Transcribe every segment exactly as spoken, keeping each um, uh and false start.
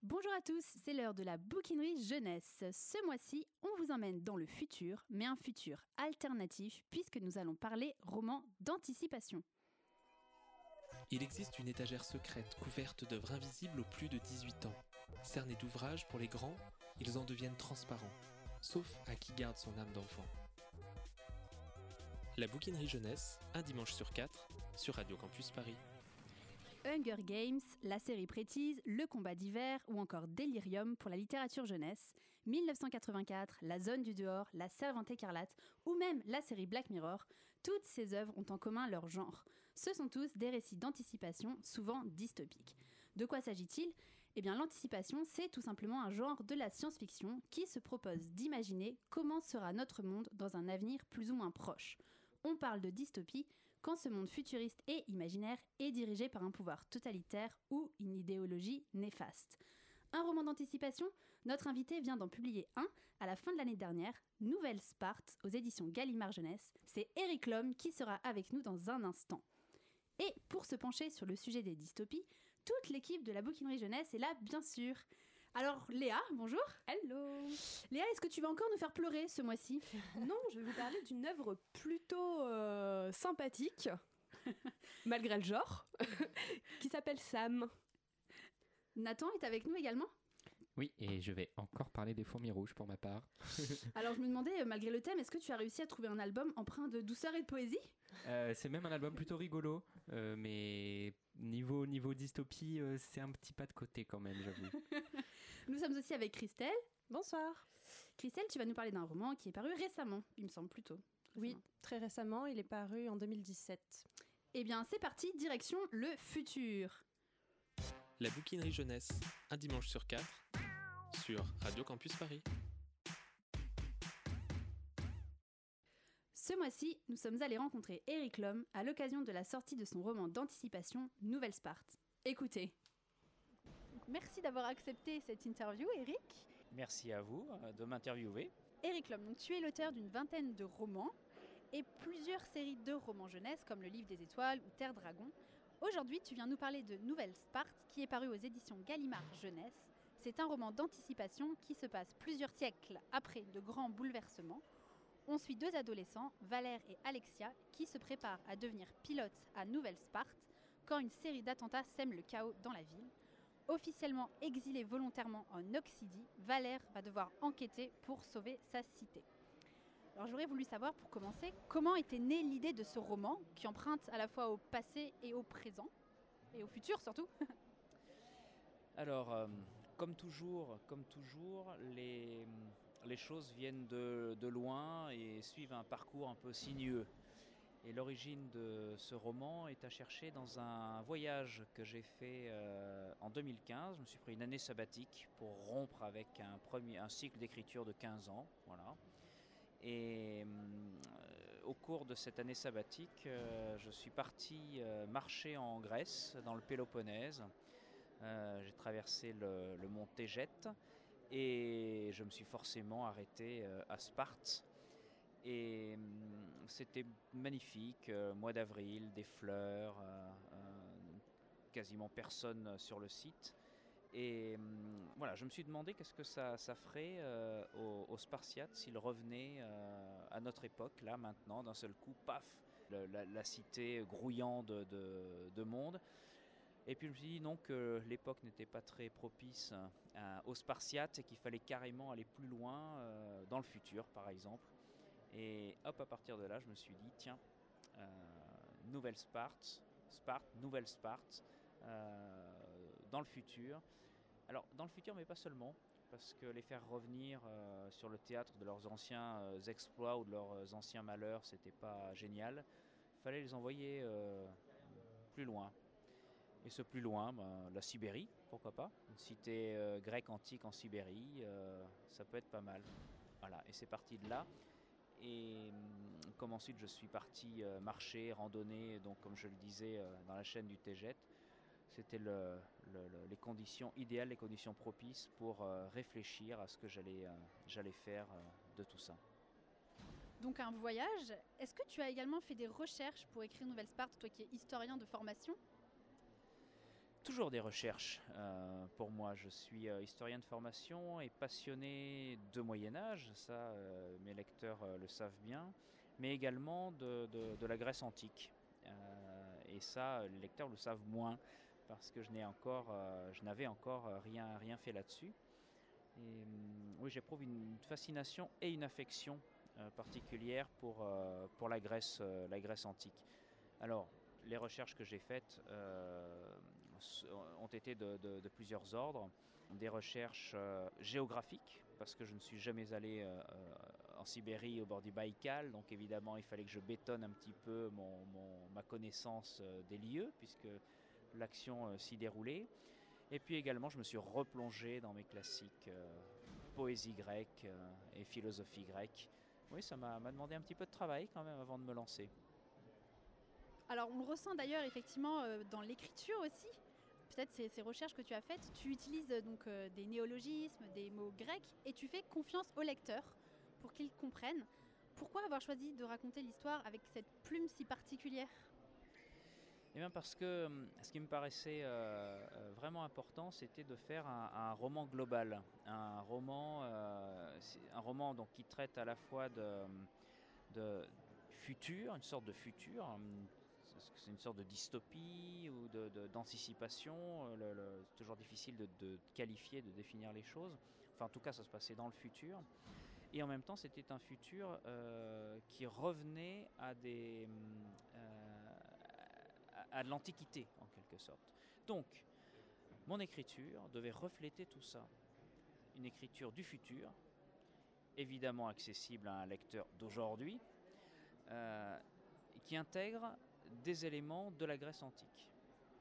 Bonjour à tous, c'est l'heure de la bouquinerie jeunesse. Ce mois-ci, on vous emmène dans le futur, mais un futur alternatif puisque nous allons parler roman d'anticipation. Il existe une étagère secrète couverte d'œuvres invisibles aux plus de dix-huit ans. Cernés d'ouvrages pour les grands, ils en deviennent transparents, sauf à qui garde son âme d'enfant. La bouquinerie jeunesse, un dimanche sur quatre, sur Radio Campus Paris. Hunger Games, la série Prétise, Le combat d'hiver ou encore Délirium pour la littérature jeunesse, dix-neuf cent quatre-vingt-quatre, La zone du dehors, La servante écarlate ou même la série Black Mirror, toutes ces œuvres ont en commun leur genre. Ce sont tous des récits d'anticipation, souvent dystopiques. De quoi s'agit-il ? Eh bien, l'anticipation, c'est tout simplement un genre de la science-fiction qui se propose d'imaginer comment sera notre monde dans un avenir plus ou moins proche. On parle de dystopie quand ce monde futuriste et imaginaire est dirigé par un pouvoir totalitaire ou une idéologie néfaste. Un roman d'anticipation ? Notre invité vient d'en publier un à la fin de l'année dernière, Nouvelle Sparte, aux éditions Gallimard Jeunesse. C'est Eric Lhomme qui sera avec nous dans un instant. Et pour se pencher sur le sujet des dystopies, toute l'équipe de la bouquinerie jeunesse est là, bien sûr. Alors Léa, bonjour. Hello. Léa, est-ce que tu vas encore nous faire pleurer ce mois-ci ? Non, je vais vous parler d'une œuvre plutôt euh, sympathique, malgré le genre, qui s'appelle Sam. Nathan est avec nous également ? Oui, et je vais encore parler des fourmis rouges pour ma part. Alors je me demandais, malgré le thème, est-ce que tu as réussi à trouver un album empreint de douceur et de poésie ? euh, C'est même un album plutôt rigolo, euh, mais niveau, niveau dystopie, euh, c'est un petit pas de côté quand même, j'avoue. Nous sommes aussi avec Christelle. Bonsoir. Christelle, tu vas nous parler d'un roman qui est paru récemment, il me semble plutôt. Récemment. Oui, très récemment, il est paru en deux mille dix-sept. Eh bien c'est parti, direction le futur. La bouquinerie jeunesse, un dimanche sur quatre, sur Radio Campus Paris. Ce mois-ci, nous sommes allés rencontrer Eric Lhomme à l'occasion de la sortie de son roman d'anticipation Nouvelle Sparte. Écoutez. Merci d'avoir accepté cette interview, Eric. Merci à vous de m'interviewer. Eric Lhomme, donc tu es l'auteur d'une vingtaine de romans et plusieurs séries de romans jeunesse comme Le Livre des Étoiles ou Terre Dragon. Aujourd'hui, tu viens nous parler de Nouvelle Sparte qui est paru aux éditions Gallimard Jeunesse. C'est un roman d'anticipation qui se passe plusieurs siècles après de grands bouleversements. On suit deux adolescents, Valère et Alexia, qui se préparent à devenir pilotes à Nouvelle Sparte quand une série d'attentats sème le chaos dans la ville. Officiellement exilé volontairement en Occydie, Valère va devoir enquêter pour sauver sa cité. Alors j'aurais voulu savoir, pour commencer, comment était née l'idée de ce roman qui emprunte à la fois au passé et au présent, et au futur surtout. Alors, euh, comme toujours, comme toujours les, les choses viennent de, de loin et suivent un parcours un peu sinueux. Et l'origine de ce roman est à chercher dans un voyage que j'ai fait euh, en deux mille quinze. Je me suis pris une année sabbatique pour rompre avec un, premier, un cycle d'écriture de quinze ans. Voilà. Et euh, au cours de cette année sabbatique, euh, je suis parti euh, marcher en Grèce, dans le Péloponnèse. Euh, j'ai traversé le, le mont Tégète et je me suis forcément arrêté euh, à Sparte. Et euh, c'était magnifique, euh, mois d'avril, des fleurs, euh, euh, quasiment personne sur le site. Et euh, voilà, je me suis demandé qu'est-ce que ça, ça ferait euh, aux, aux Spartiates s'ils revenaient euh, à notre époque, là maintenant, d'un seul coup, paf, le, la, la cité grouillant de, de, de monde. Et puis je me suis dit non, que l'époque n'était pas très propice euh, aux Spartiates et qu'il fallait carrément aller plus loin euh, dans le futur, par exemple. Et hop, à partir de là, je me suis dit, tiens, euh, nouvelle Sparte, Sparte, nouvelle Sparte, euh, dans le futur. Alors, dans le futur, mais pas seulement, parce que les faire revenir euh, sur le théâtre de leurs anciens euh, exploits ou de leurs anciens malheurs, c'était pas génial. Il fallait les envoyer euh, plus loin. Et ce plus loin, ben, la Sibérie, pourquoi pas. Une cité euh, grecque antique en Sibérie, euh, ça peut être pas mal. Voilà, et c'est parti de là. Et comme ensuite je suis parti euh, marcher, randonner, donc comme je le disais euh, dans la chaîne du Tégète, c'était le, le, le, les conditions idéales, les conditions propices pour euh, réfléchir à ce que j'allais, euh, j'allais faire euh, de tout ça. Donc un voyage. Est-ce que tu as également fait des recherches pour écrire Nouvelle Sparte, toi qui es historien de formation ? toujours des recherches euh, pour moi. Je suis euh, historien de formation et passionné de Moyen-Âge, ça euh, mes lecteurs euh, le savent bien, mais également de, de, de la Grèce antique. Euh, et ça, les lecteurs le savent moins parce que je n'ai encore, euh, je n'avais encore rien, rien fait là-dessus. Et hum, oui, j'éprouve une fascination et une affection euh, particulière pour, euh, pour la Grèce, euh, la Grèce antique. Alors, les recherches que j'ai faites euh, ont été de, de, de plusieurs ordres. Des recherches euh, géographiques, parce que je ne suis jamais allé euh, en Sibérie au bord du Baïkal, donc évidemment il fallait que je bétonne un petit peu mon, mon, ma connaissance euh, des lieux, puisque l'action euh, s'y déroulait. Et puis également je me suis replongé dans mes classiques euh, poésie grecque euh, et philosophie grecque. Oui, ça m'a demandé un petit peu de travail quand même avant de me lancer. Alors on le ressent d'ailleurs effectivement euh, dans l'écriture aussi. Peut-être ces, ces recherches que tu as faites, tu utilises euh, donc euh, des néologismes, des mots grecs et tu fais confiance au lecteur pour qu'il comprenne. Pourquoi avoir choisi de raconter l'histoire avec cette plume si particulière ? Eh bien parce que ce qui me paraissait euh, vraiment important, c'était de faire un, un roman global, un roman, euh, un roman donc, qui traite à la fois de, de futur, une sorte de futur, c'est une sorte de dystopie ou de, de, d'anticipation. Le, le, c'est toujours difficile de, de qualifier, de définir les choses. Enfin, en tout cas, ça se passait dans le futur. Et en même temps, c'était un futur euh, qui revenait à des euh, à, à de l'Antiquité, en quelque sorte. Donc, mon écriture devait refléter tout ça. Une écriture du futur, évidemment accessible à un lecteur d'aujourd'hui, euh, qui intègre des éléments de la Grèce antique.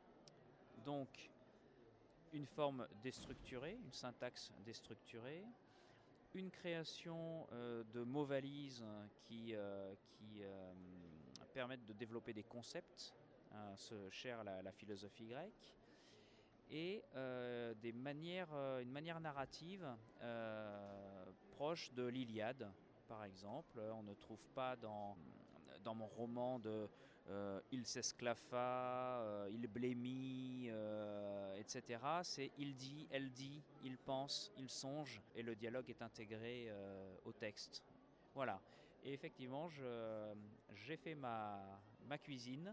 Donc, une forme déstructurée, une syntaxe déstructurée, une création euh, de mots valises qui, euh, qui euh, permettent de développer des concepts, hein, ce cher à la, la philosophie grecque, et euh, des manières, euh, une manière narrative euh, proche de l'Iliade, par exemple. On ne trouve pas dans, dans mon roman de euh, il s'esclaffa, euh, il blémit, euh, et cetera. C'est il dit, elle dit, il pense, il songe, et le dialogue est intégré euh, au texte. Voilà. Et effectivement, je, j'ai fait ma, ma cuisine,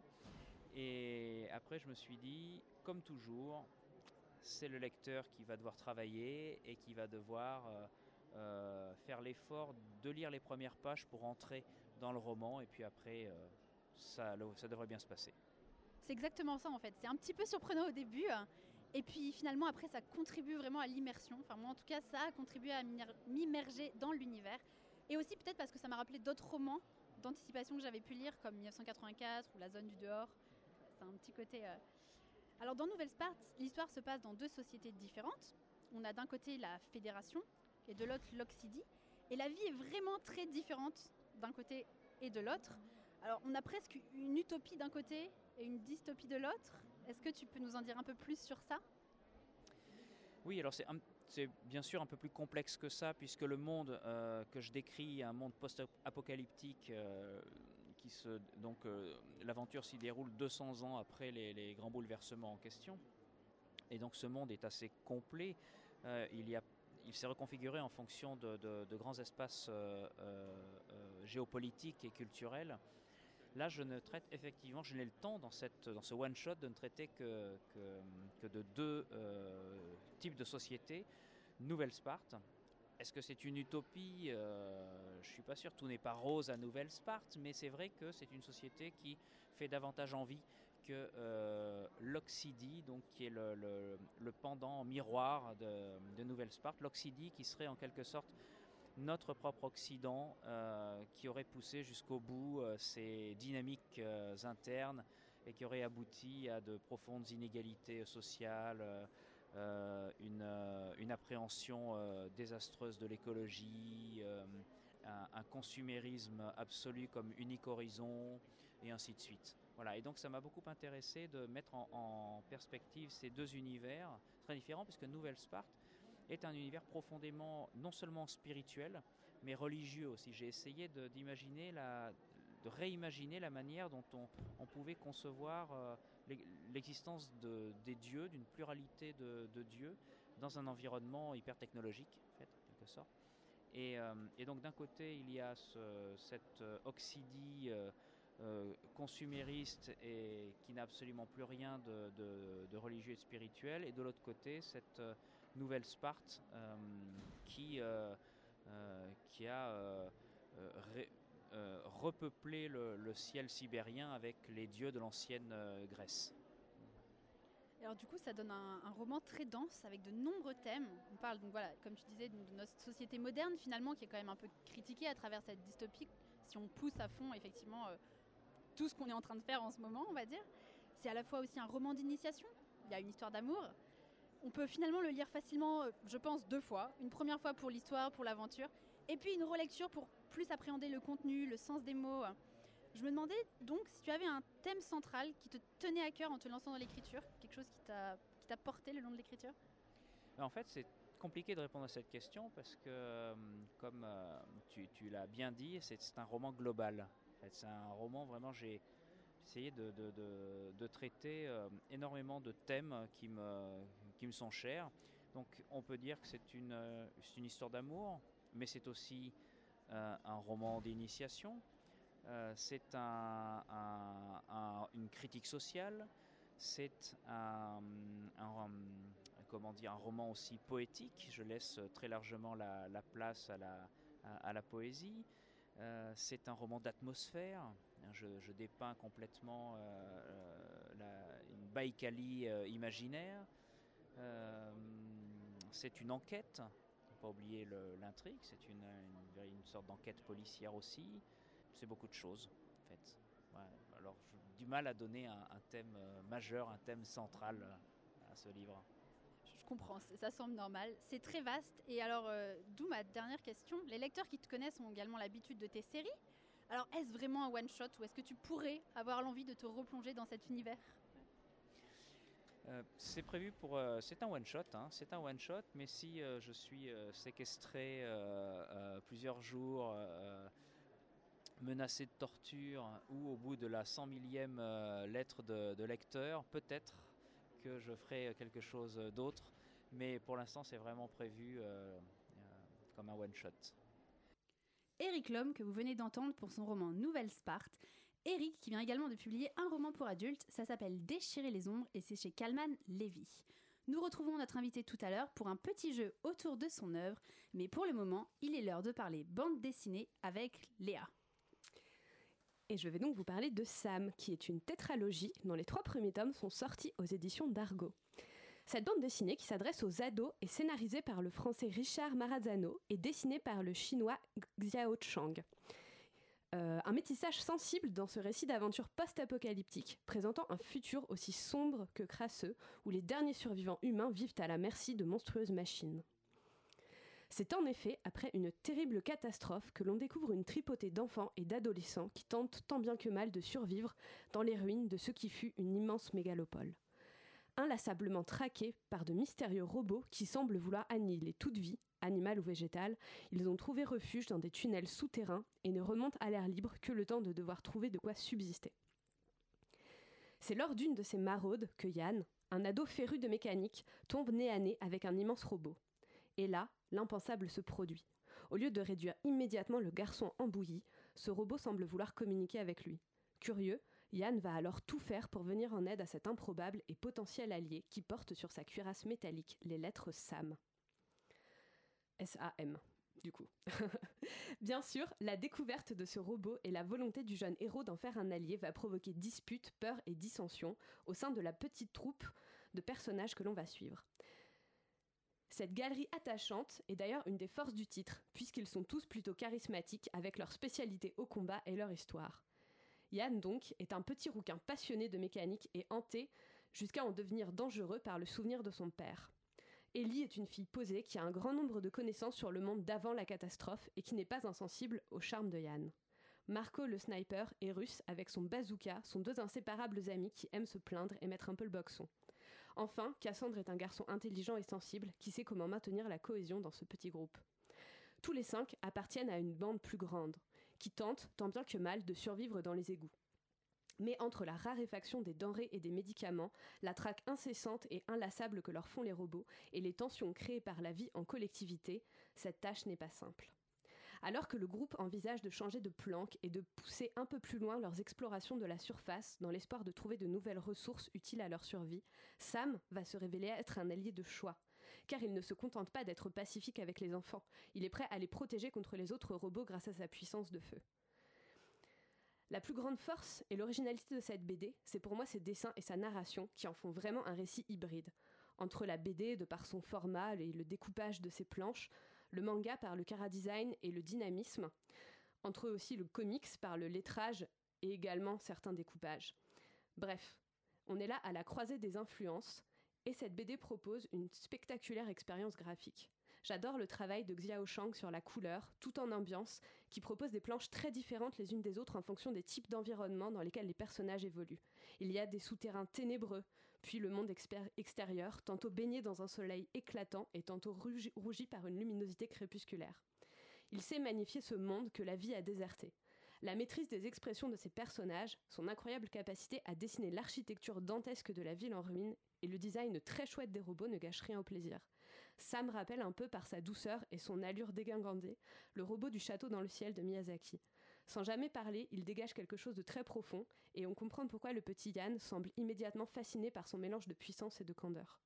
et après je me suis dit, comme toujours, c'est le lecteur qui va devoir travailler et qui va devoir euh, euh, faire l'effort de lire les premières pages pour entrer dans le roman, et puis après... Euh, Ça, ça devrait bien se passer. C'est exactement ça en fait, c'est un petit peu surprenant au début et puis finalement après ça contribue vraiment à l'immersion, enfin moi en tout cas ça a contribué à m'immerger dans l'univers et aussi peut-être parce que ça m'a rappelé d'autres romans d'anticipation que j'avais pu lire comme mille neuf cent quatre-vingt-quatre ou La Zone du Dehors, c'est un petit côté... Euh... Alors dans Nouvelle-Sparte, l'histoire se passe dans deux sociétés différentes, on a d'un côté la Fédération et de l'autre l'Oxydie et la vie est vraiment très différente d'un côté et de l'autre. Alors, on a presque une utopie d'un côté et une dystopie de l'autre. Est-ce que tu peux nous en dire un peu plus sur ça ? Oui, alors c'est, un, c'est bien sûr un peu plus complexe que ça, puisque le monde euh, que je décris, un monde post-apocalyptique, euh, qui se, donc euh, l'aventure s'y déroule deux cents ans après les, les grands bouleversements en question. Et donc ce monde est assez complet. Euh, il, y a, il s'est reconfiguré en fonction de, de, de grands espaces euh, euh, géopolitiques et culturels. Là, je ne traite effectivement, je n'ai le temps dans, cette, dans ce one-shot de ne traiter que, que, que de deux euh, types de sociétés. Nouvelle-Sparte, est-ce que c'est une utopie ? euh, Je ne suis pas sûr, tout n'est pas rose à Nouvelle-Sparte, mais c'est vrai que c'est une société qui fait davantage envie que euh, l'Oxydie, donc qui est le, le, le pendant miroir de, de Nouvelle-Sparte. L'Oxydie qui serait en quelque sorte notre propre Occident, euh, qui aurait poussé jusqu'au bout euh, ces dynamiques euh, internes et qui aurait abouti à de profondes inégalités sociales, euh, une, euh, une appréhension euh, désastreuse de l'écologie, euh, un, un consumérisme absolu comme unique horizon, et ainsi de suite. Voilà. Et donc ça m'a beaucoup intéressé de mettre en, en perspective ces deux univers très différents, puisque Nouvelle-Sparte est un univers profondément, non seulement spirituel, mais religieux aussi. J'ai essayé de, d'imaginer la, de réimaginer la manière dont on, on pouvait concevoir euh, l'existence de, des dieux, d'une pluralité de, de dieux dans un environnement hyper technologique, en fait, en quelque sorte. Et, euh, et donc d'un côté, il y a ce, cette Oxydie euh, euh, consumériste et qui n'a absolument plus rien de, de, de religieux et de spirituel, et de l'autre côté, cette euh, nouvelle Sparte euh, qui, euh, euh, qui a euh, ré, euh, repeuplé le, le ciel sibérien avec les dieux de l'ancienne euh, Grèce. Alors du coup, ça donne un, un roman très dense avec de nombreux thèmes. On parle donc voilà, comme tu disais, de, de notre société moderne finalement, qui est quand même un peu critiquée à travers cette dystopie. Si on pousse à fond effectivement euh, tout ce qu'on est en train de faire en ce moment, on va dire. C'est à la fois aussi un roman d'initiation. Il y a une histoire d'amour. On peut finalement le lire facilement, euh, je pense, deux fois. Une première fois pour l'histoire, pour l'aventure, et puis une relecture pour plus appréhender le contenu, le sens des mots. Je me demandais donc si tu avais un thème central qui te tenait à cœur en te lançant dans l'écriture, quelque chose qui t'a, qui t'a porté le long de l'écriture. En fait, c'est compliqué de répondre à cette question parce que, comme euh, tu, tu l'as bien dit, c'est, c'est un roman global. En fait, c'est un roman vraiment, j'ai essayé de, de, de, de traiter euh, énormément de thèmes qui me, qui me sont chers. Donc on peut dire que c'est une, c'est une histoire d'amour, mais c'est aussi euh, un roman d'initiation. Euh, c'est un, un, un, une critique sociale, c'est un, un, comment dire, un roman aussi poétique. Je laisse très largement la, la place à la, à, à la poésie. Euh, c'est un roman d'atmosphère. Je, je dépeins complètement euh, la, une Baïkali euh, imaginaire. Euh, c'est une enquête. Il ne faut pas oublier le, l'intrigue. C'est une, une, une sorte d'enquête policière aussi. C'est beaucoup de choses, en fait. Ouais, alors, j'ai du mal à donner un, un thème euh, majeur, un thème central euh, à ce livre. Je comprends, ça semble normal. C'est très vaste. Et alors, euh, d'où ma dernière question. Les lecteurs qui te connaissent ont également l'habitude de tes séries. Alors, est-ce vraiment un one-shot ou est-ce que tu pourrais avoir l'envie de te replonger dans cet univers ? Euh, c'est prévu pour... Euh, c'est un one-shot, hein, c'est un one-shot, mais si euh, je suis euh, séquestré euh, euh, plusieurs jours... Euh, menacé de torture ou au bout de la cent millième euh, lettre de, de lecteur, peut-être que je ferai quelque chose d'autre, mais pour l'instant c'est vraiment prévu euh, euh, comme un one-shot. Éric Lhomme, que vous venez d'entendre pour son roman Nouvelle Sparte. Éric qui vient également de publier un roman pour adultes, ça s'appelle Déchirer les ombres et c'est chez Kalman Levy. Nous retrouvons notre invité tout à l'heure pour un petit jeu autour de son œuvre, mais pour le moment, il est l'heure de parler bande dessinée avec Léa. Et je vais donc vous parler de Sam, qui est une tétralogie dont les trois premiers tomes sont sortis aux éditions d'Argo. Cette bande dessinée, qui s'adresse aux ados, est scénarisée par le français Richard Marazzano et dessinée par le chinois Xiao Chang. Euh, un métissage sensible dans ce récit d'aventure post-apocalyptique, présentant un futur aussi sombre que crasseux, où les derniers survivants humains vivent à la merci de monstrueuses machines. C'est en effet après une terrible catastrophe que l'on découvre une tripotée d'enfants et d'adolescents qui tentent tant bien que mal de survivre dans les ruines de ce qui fut une immense mégalopole. Inlassablement traqués par de mystérieux robots qui semblent vouloir annihiler toute vie, animale ou végétale, ils ont trouvé refuge dans des tunnels souterrains et ne remontent à l'air libre que le temps de devoir trouver de quoi subsister. C'est lors d'une de ces maraudes que Yann, un ado féru de mécanique, tombe nez à nez avec un immense robot. Et là, l'impensable se produit. Au lieu de réduire immédiatement le garçon en bouillie, ce robot semble vouloir communiquer avec lui. Curieux, Yann va alors tout faire pour venir en aide à cet improbable et potentiel allié qui porte sur sa cuirasse métallique les lettres Sam. S A M, du coup. Bien sûr, la découverte de ce robot et la volonté du jeune héros d'en faire un allié va provoquer disputes, peurs et dissensions au sein de la petite troupe de personnages que l'on va suivre. Cette galerie attachante est d'ailleurs une des forces du titre, puisqu'ils sont tous plutôt charismatiques avec leur spécialité au combat et leur histoire. Yann, donc, est un petit rouquin passionné de mécanique et hanté jusqu'à en devenir dangereux par le souvenir de son père. Ellie est une fille posée qui a un grand nombre de connaissances sur le monde d'avant la catastrophe et qui n'est pas insensible au charme de Yann. Marco, le sniper, et Russ, avec son bazooka, sont deux inséparables amis qui aiment se plaindre et mettre un peu le boxon. Enfin, Cassandre est un garçon intelligent et sensible qui sait comment maintenir la cohésion dans ce petit groupe. Tous les cinq appartiennent à une bande plus grande, qui tente, tant bien que mal, de survivre dans les égouts. Mais entre la raréfaction des denrées et des médicaments, la traque incessante et inlassable que leur font les robots et les tensions créées par la vie en collectivité, cette tâche n'est pas simple. Alors que le groupe envisage de changer de planque et de pousser un peu plus loin leurs explorations de la surface dans l'espoir de trouver de nouvelles ressources utiles à leur survie, Sam va se révéler être un allié de choix. Car il ne se contente pas d'être pacifique avec les enfants, il est prêt à les protéger contre les autres robots grâce à sa puissance de feu. La plus grande force et l'originalité de cette B D, c'est pour moi ses dessins et sa narration qui en font vraiment un récit hybride. Entre la B D, de par son format et le découpage de ses planches, le manga par le chara-design et le dynamisme, entre eux aussi le comics par le lettrage et également certains découpages. Bref, on est là à la croisée des influences, et cette B D propose une spectaculaire expérience graphique. J'adore le travail de Xiao Shang sur la couleur, tout en ambiance, qui propose des planches très différentes les unes des autres en fonction des types d'environnements dans lesquels les personnages évoluent. Il y a des souterrains ténébreux, puis le monde exper- extérieur, tantôt baigné dans un soleil éclatant et tantôt rougi, rougi par une luminosité crépusculaire. Il sait magnifier ce monde que la vie a déserté. La maîtrise des expressions de ses personnages, son incroyable capacité à dessiner l'architecture dantesque de la ville en ruine et le design très chouette des robots ne gâchent rien au plaisir. Sam rappelle un peu par sa douceur et son allure dégingandée le robot du château dans le ciel de Miyazaki. Sans jamais parler, il dégage quelque chose de très profond et on comprend pourquoi le petit Yann semble immédiatement fasciné par son mélange de puissance et de candeur.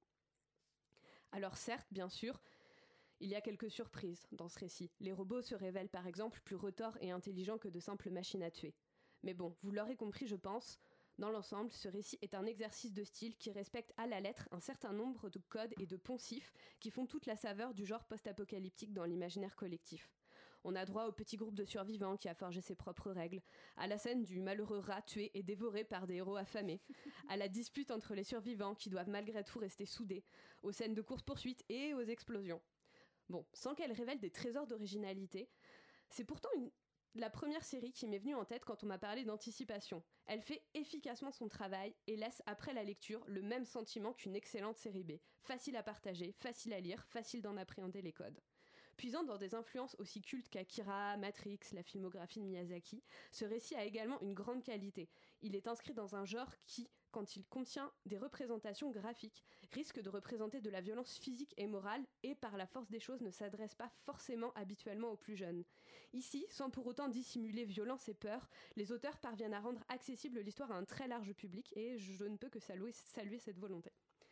Alors certes, bien sûr, il y a quelques surprises dans ce récit. Les robots se révèlent par exemple plus retors et intelligents que de simples machines à tuer. Mais bon, vous l'aurez compris je pense, dans l'ensemble, ce récit est un exercice de style qui respecte à la lettre un certain nombre de codes et de poncifs qui font toute la saveur du genre post-apocalyptique dans l'imaginaire collectif. On a droit au petit groupe de survivants qui a forgé ses propres règles, à la scène du malheureux rat tué et dévoré par des héros affamés, à la dispute entre les survivants qui doivent malgré tout rester soudés, aux scènes de course-poursuite et aux explosions. Bon, sans qu'elle révèle des trésors d'originalité, c'est pourtant une... la première série qui m'est venue en tête quand on m'a parlé d'anticipation. Elle fait efficacement son travail et laisse après la lecture le même sentiment qu'une excellente série B. Facile à partager, facile à lire, facile d'en appréhender les codes. Puisant dans des influences aussi cultes qu'Akira, Matrix, la filmographie de Miyazaki, ce récit a également une grande qualité. Il est inscrit dans un genre qui, quand il contient des représentations graphiques, risque de représenter de la violence physique et morale et par la force des choses ne s'adresse pas forcément habituellement aux plus jeunes. Ici, sans pour autant dissimuler violence et peur, les auteurs parviennent à rendre accessible l'histoire à un très large public et je ne peux que saluer, saluer cette volonté.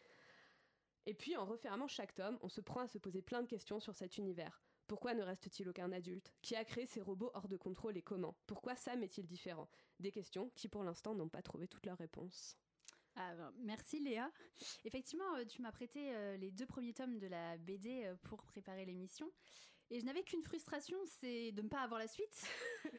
Et puis, en refermant chaque tome, on se prend à se poser plein de questions sur cet univers. Pourquoi ne reste-t-il aucun adulte ? Qui a créé ces robots hors de contrôle et comment ? Pourquoi Sam est-il différent ? Des questions qui, pour l'instant, n'ont pas trouvé toutes leurs réponses. Ah, ben, merci Léa. Effectivement, euh, tu m'as prêté euh, les deux premiers tomes de la B D euh, pour préparer l'émission. Et je n'avais qu'une frustration, c'est de ne pas avoir la suite.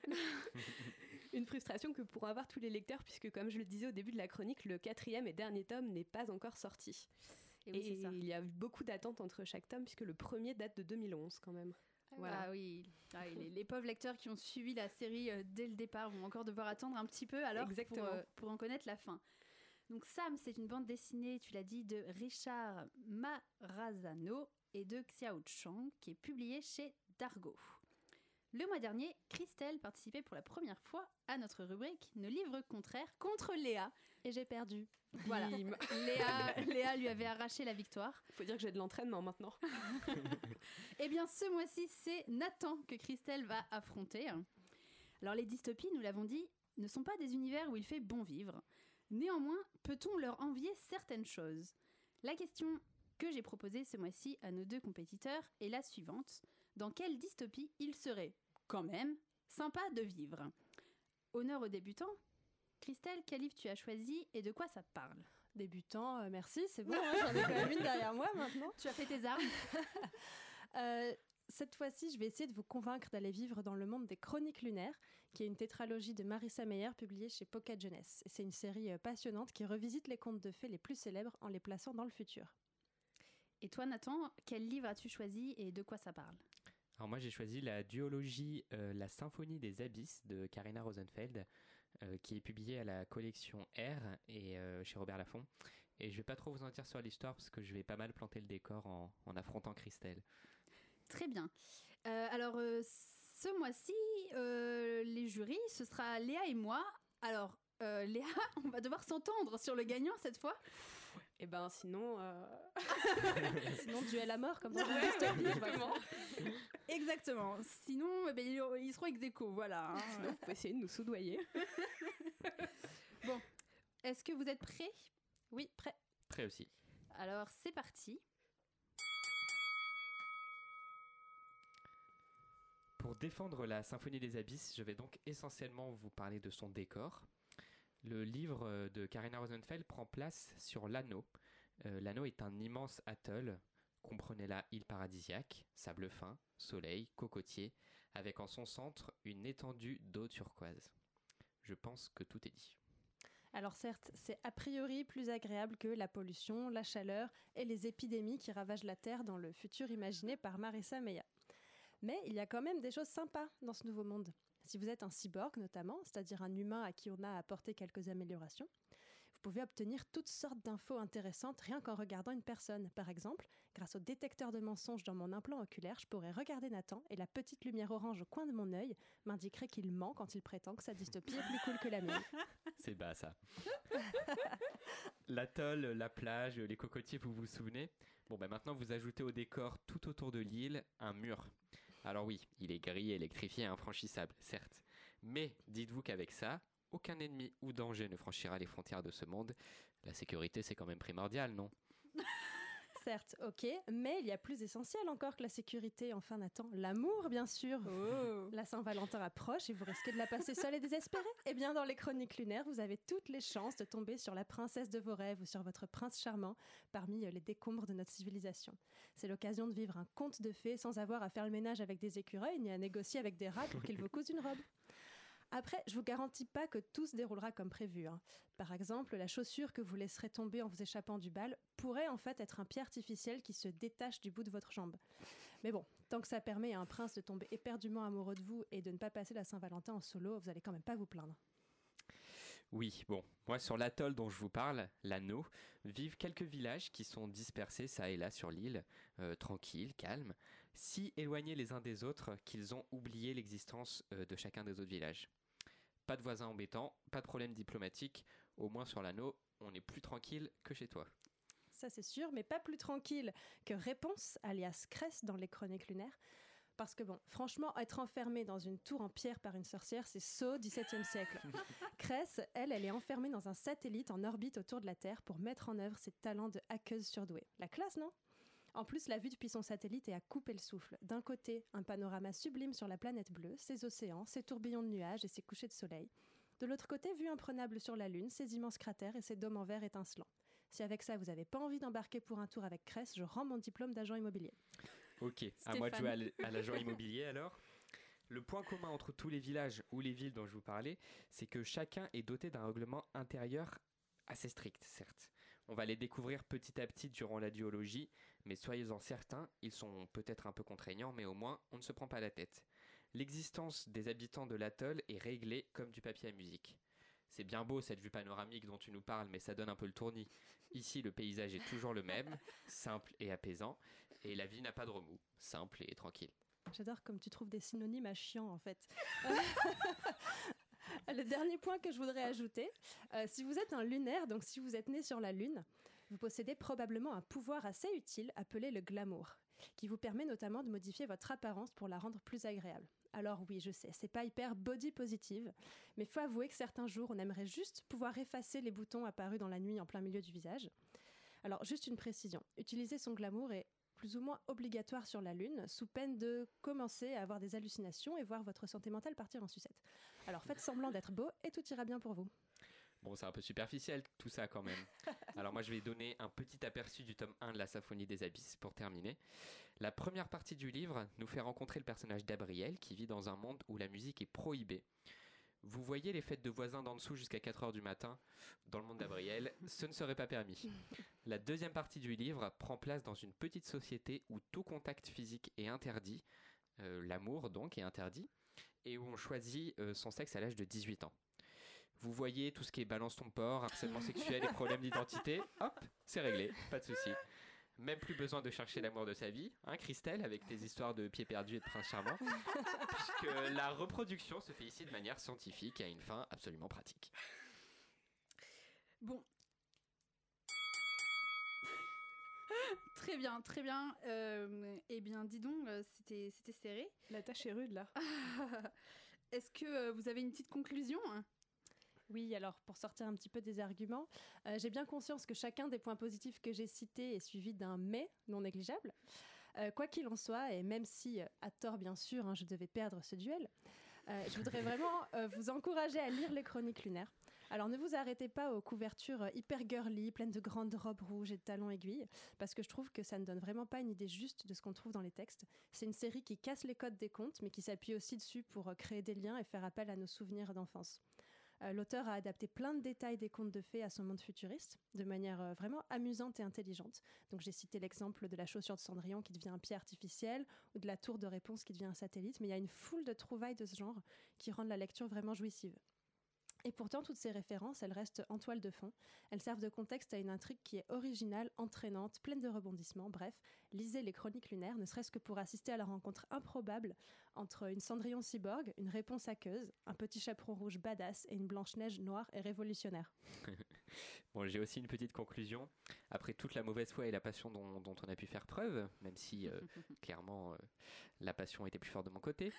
Une frustration que pourront avoir tous les lecteurs, puisque comme je le disais au début de la chronique, le quatrième et dernier tome n'est pas encore sorti. Et, oui, et c'est ça. Il y a eu beaucoup d'attentes entre chaque tome, puisque le premier date de deux mille onze quand même. Voilà. Ah oui, ah, les, les pauvres lecteurs qui ont suivi la série euh, dès le départ vont encore devoir attendre un petit peu alors pour, euh, pour en connaître la fin. Donc Sam, c'est une bande dessinée, tu l'as dit, de Richard Marazano et de Xiao Shang, qui est publiée chez Dargo. Le mois dernier, Christelle participait pour la première fois à notre rubrique « Nos livres contraires » contre Léa. Et j'ai perdu. Voilà, Léa, Léa lui avait arraché la victoire. Il faut dire que j'ai de l'entraînement maintenant. Eh bien, ce mois-ci, c'est Nathan que Christelle va affronter. Alors, les dystopies, nous l'avons dit, ne sont pas des univers où il fait bon vivre. Néanmoins, peut-on leur envier certaines choses ? La question que j'ai proposée ce mois-ci à nos deux compétiteurs est la suivante. Dans quelle dystopie il serait, quand même, sympa de vivre ? Honneur aux débutants. Christelle, quel livre tu as choisi et de quoi ça parle ? Débutant, euh, merci, c'est bon, hein, j'en ai quand même une derrière moi maintenant. Tu as fait tes armes. euh, Cette fois-ci, je vais essayer de vous convaincre d'aller vivre dans le monde des Chroniques lunaires, qui est une tétralogie de Marissa Meyer publiée chez Pocket Jeunesse. Et c'est une série euh, passionnante qui revisite les contes de fées les plus célèbres en les plaçant dans le futur. Et toi, Nathan, quel livre as-tu choisi et de quoi ça parle ? Alors moi, j'ai choisi la duologie euh, La Symphonie des Abysses de Karina Rosenfeld, euh, qui est publiée à la collection R et euh, chez Robert Laffont. Et je vais pas trop vous en dire sur l'histoire parce que je vais pas mal planter le décor en, en affrontant Christelle. Très bien. Euh, alors, euh, ce mois-ci, euh, les jurys, ce sera Léa et moi. Alors, Euh, Léa, on va devoir s'entendre sur le gagnant cette fois. Et ben sinon, euh... Sinon, duel à mort, comme dans une Ouais, dystopie. exactement. Exactement. Sinon, eh ben, ils ils seront ex aequo, voilà. hein. Sinon, vous pouvez essayer de nous soudoyer. Bon, est-ce que vous êtes prêts? Oui, prêt. Prêt aussi. Alors, c'est parti. Pour défendre la Symphonie des Abysses, je vais donc essentiellement vous parler de son décor. Le livre de Karina Rosenfeld prend place sur l'Anneau. Euh, L'Anneau est un immense atoll, comprenez la île paradisiaque, sable fin, soleil, cocotier, avec en son centre une étendue d'eau turquoise. Je pense que tout est dit. Alors certes, c'est a priori plus agréable que la pollution, la chaleur et les épidémies qui ravagent la Terre dans le futur imaginé par Marissa Meyer. Mais il y a quand même des choses sympas dans ce nouveau monde. Si vous êtes un cyborg notamment, c'est-à-dire un humain à qui on a apporté quelques améliorations, vous pouvez obtenir toutes sortes d'infos intéressantes rien qu'en regardant une personne. Par exemple, grâce au détecteur de mensonges dans mon implant oculaire, je pourrais regarder Nathan et la petite lumière orange au coin de mon œil m'indiquerait qu'il ment quand il prétend que sa dystopie est plus cool que la mienne. C'est bas ça. L'atoll, la plage, les cocotiers, vous vous souvenez? Bon ben maintenant vous ajoutez au décor tout autour de l'île un mur. Alors oui, il est gris, électrifié et infranchissable, certes. Mais dites-vous qu'avec ça, aucun ennemi ou danger ne franchira les frontières de ce monde. La sécurité, c'est quand même primordial, non? Certes, ok, mais il y a plus essentiel encore que la sécurité. Enfin, Nathan, l'amour, bien sûr. Oh. La Saint-Valentin approche et vous risquez de la passer seule et désespérée. Eh bien, dans les chroniques lunaires, vous avez toutes les chances de tomber sur la princesse de vos rêves ou sur votre prince charmant parmi les décombres de notre civilisation. C'est l'occasion de vivre un conte de fées sans avoir à faire le ménage avec des écureuils ni à négocier avec des rats pour qu'ils vous cousent une robe. Après, je vous garantis pas que tout se déroulera comme prévu. hein. Par exemple, la chaussure que vous laisserez tomber en vous échappant du bal pourrait en fait être un pied artificiel qui se détache du bout de votre jambe. Mais bon, tant que ça permet à un prince de tomber éperdument amoureux de vous et de ne pas passer la Saint-Valentin en solo, vous allez quand même pas vous plaindre. Oui, bon, moi sur l'atoll dont je vous parle, l'Anneau, vivent quelques villages qui sont dispersés ça et là sur l'île, euh, tranquilles, calmes, si éloignés les uns des autres qu'ils ont oublié l'existence euh, de chacun des autres villages. Pas de voisins embêtants, pas de problème diplomatique, au moins sur l'Anneau, on est plus tranquille que chez toi. Ça c'est sûr, mais pas plus tranquille que Réponse, alias Cress dans les chroniques lunaires. Parce que bon, franchement, être enfermée dans une tour en pierre par une sorcière, c'est saut dix-septième siècle. Cress, elle, elle est enfermée dans un satellite en orbite autour de la Terre pour mettre en œuvre ses talents de hackeuse surdouée. La classe, non ? En plus, la vue depuis son satellite est à couper le souffle. D'un côté, un panorama sublime sur la planète bleue, ses océans, ses tourbillons de nuages et ses couchers de soleil. De l'autre côté, vue imprenable sur la Lune, ses immenses cratères et ses dômes en verre étincelants. Si avec ça, vous n'avez pas envie d'embarquer pour un tour avec Cress, je rends mon diplôme d'agent immobilier. Ok, à moi de jouer à l- à l'agent immobilier alors. Le point commun entre tous les villages ou les villes dont je vous parlais, c'est que chacun est doté d'un règlement intérieur assez strict, certes. On va les découvrir petit à petit durant la duologie, mais soyez-en certains, ils sont peut-être un peu contraignants, mais au moins on ne se prend pas la tête. L'existence des habitants de l'atoll est réglée comme du papier à musique. C'est bien beau cette vue panoramique dont tu nous parles, mais ça donne un peu le tournis. Ici, le paysage est toujours le même, simple et apaisant, et la vie n'a pas de remous, simple et tranquille. J'adore comme tu trouves des synonymes à chiant en fait. Le dernier point que je voudrais ajouter, euh, si vous êtes un lunaire, donc si vous êtes né sur la Lune, vous possédez probablement un pouvoir assez utile appelé le glamour, qui vous permet notamment de modifier votre apparence pour la rendre plus agréable. Alors oui, je sais, c'est pas hyper body positive, mais faut avouer que certains jours, on aimerait juste pouvoir effacer les boutons apparus dans la nuit en plein milieu du visage. Alors juste une précision, utiliser son glamour est plus ou moins obligatoire sur la Lune, sous peine de commencer à avoir des hallucinations et voir votre santé mentale partir en sucette. Alors faites semblant d'être beau et tout ira bien pour vous. Bon, c'est un peu superficiel tout ça quand même. Alors moi je vais donner un petit aperçu du tome un de la Symphonie des Abysses pour terminer. La première partie du livre nous fait rencontrer le personnage d'Abriel qui vit dans un monde où la musique est prohibée. Vous voyez les fêtes de voisins d'en dessous jusqu'à quatre heures du matin? Dans le monde d'Abriel, ce ne serait pas permis. La deuxième partie du livre prend place dans une petite société où tout contact physique est interdit, euh, l'amour donc est interdit, et où on choisit euh, son sexe à l'âge de dix-huit ans. Vous voyez tout ce qui est balance ton porc, harcèlement sexuel et problèmes d'identité, hop, c'est réglé, pas de souci. Même plus besoin de chercher l'amour de sa vie, hein Christelle, avec tes histoires de pieds perdus et de prince charmant, puisque la reproduction se fait ici de manière scientifique et à une fin absolument pratique. Bon. Très bien, très bien. Euh, eh bien, dis donc, euh, c'était, c'était serré. La tâche est rude, là. Est-ce que euh, vous avez une petite conclusion ? Oui, alors pour sortir un petit peu des arguments, euh, j'ai bien conscience que chacun des points positifs que j'ai cités est suivi d'un mais non négligeable. Euh, quoi qu'il en soit, et même si, euh, à tort bien sûr, hein, je devais perdre ce duel, euh, je voudrais vraiment euh, vous encourager à lire les Chroniques lunaires. Alors ne vous arrêtez pas aux couvertures euh, hyper girly, pleines de grandes robes rouges et de talons aiguilles, parce que je trouve que ça ne donne vraiment pas une idée juste de ce qu'on trouve dans les textes. C'est une série qui casse les codes des contes, mais qui s'appuie aussi dessus pour euh, créer des liens et faire appel à nos souvenirs d'enfance. Euh, l'auteur a adapté plein de détails des contes de fées à son monde futuriste, de manière euh, vraiment amusante et intelligente. Donc j'ai cité l'exemple de la chaussure de Cendrillon qui devient un pied artificiel, ou de la tour de réponse qui devient un satellite, mais il y a une foule de trouvailles de ce genre qui rendent la lecture vraiment jouissive. Et pourtant, toutes ces références, elles restent en toile de fond. Elles servent de contexte à une intrigue qui est originale, entraînante, pleine de rebondissements. Bref, lisez les Chroniques lunaires, ne serait-ce que pour assister à la rencontre improbable entre une Cendrillon cyborg, une réponse aqueuse, un petit chaperon rouge badass et une Blanche-Neige noire et révolutionnaire. Bon, j'ai aussi une petite conclusion. Après toute la mauvaise foi et la passion dont, dont on a pu faire preuve, même si euh, clairement euh, la passion était plus forte de mon côté,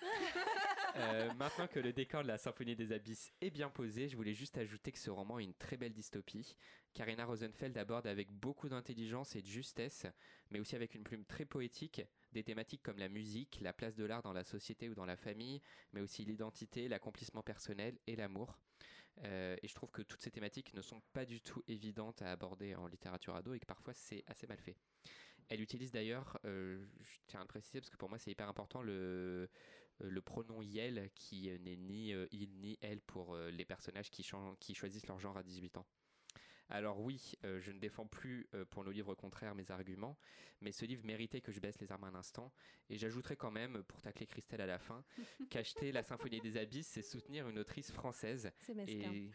euh, maintenant que le décor de la Symphonie des Abysses est bien posé, je voulais juste ajouter que ce roman est une très belle dystopie. Karina Rosenfeld aborde avec beaucoup d'intelligence et de justesse, mais aussi avec une plume très poétique, des thématiques comme la musique, la place de l'art dans la société ou dans la famille, mais aussi l'identité, l'accomplissement personnel et l'amour. Euh, et je trouve que toutes ces thématiques ne sont pas du tout évidentes à aborder en littérature ado et que parfois c'est assez mal fait. Elle utilise d'ailleurs, euh, je tiens à le préciser parce que pour moi c'est hyper important, le, le pronom Yel qui n'est ni euh, il ni elle pour euh, les personnages qui, chan- qui choisissent leur genre à dix-huit ans. Alors oui, euh, je ne défends plus euh, pour nos livres contraires mes arguments, mais ce livre méritait que je baisse les armes un instant, et j'ajouterai quand même, pour tacler Christelle à la fin, qu'acheter La Symphonie des Abysses, c'est soutenir une autrice française. C'est mesquin. Et...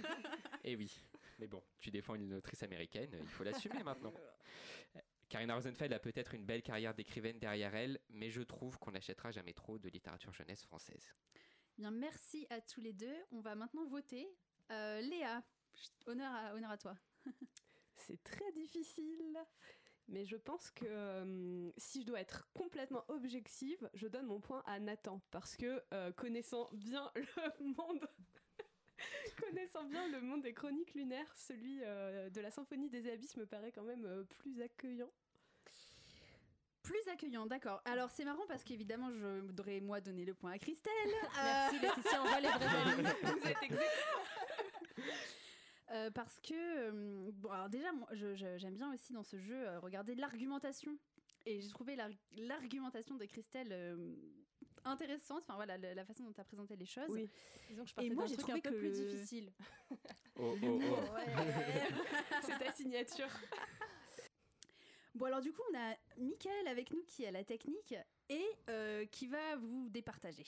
et oui, mais bon, tu défends une autrice américaine, il faut l'assumer maintenant. Karina Rosenfeld a peut-être une belle carrière d'écrivaine derrière elle, mais je trouve qu'on n'achètera jamais trop de littérature jeunesse française. Bien, merci à tous les deux. On va maintenant voter. Euh, Léa, honneur à, honneur à toi. C'est très difficile, mais je pense que euh, si je dois être complètement objective, je donne mon point à Nathan, parce que euh, connaissant bien le monde... Connaissant bien le monde des Chroniques lunaires, celui euh, de la Symphonie des Abysses me paraît quand même euh, plus accueillant. Plus accueillant, d'accord. Alors c'est marrant parce qu'évidemment je voudrais moi donner le point à Christelle. Merci Laetitia, on voit les vrais amis. Vous êtes exactement. Euh, parce que, euh, bon, alors déjà, moi, je, je, j'aime bien aussi dans ce jeu euh, regarder l'argumentation. Et j'ai trouvé la, l'argumentation de Christelle euh, intéressante. Enfin voilà, la, la façon dont tu as présenté les choses. Oui, disons que je partais Et moi, d'un j'ai truc trouvé un peu que plus le- difficile. Oh, oh, oh. Ouais. C'est ta signature. Bon alors du coup, on a Mickaël avec nous qui est à la technique et euh, qui va vous départager.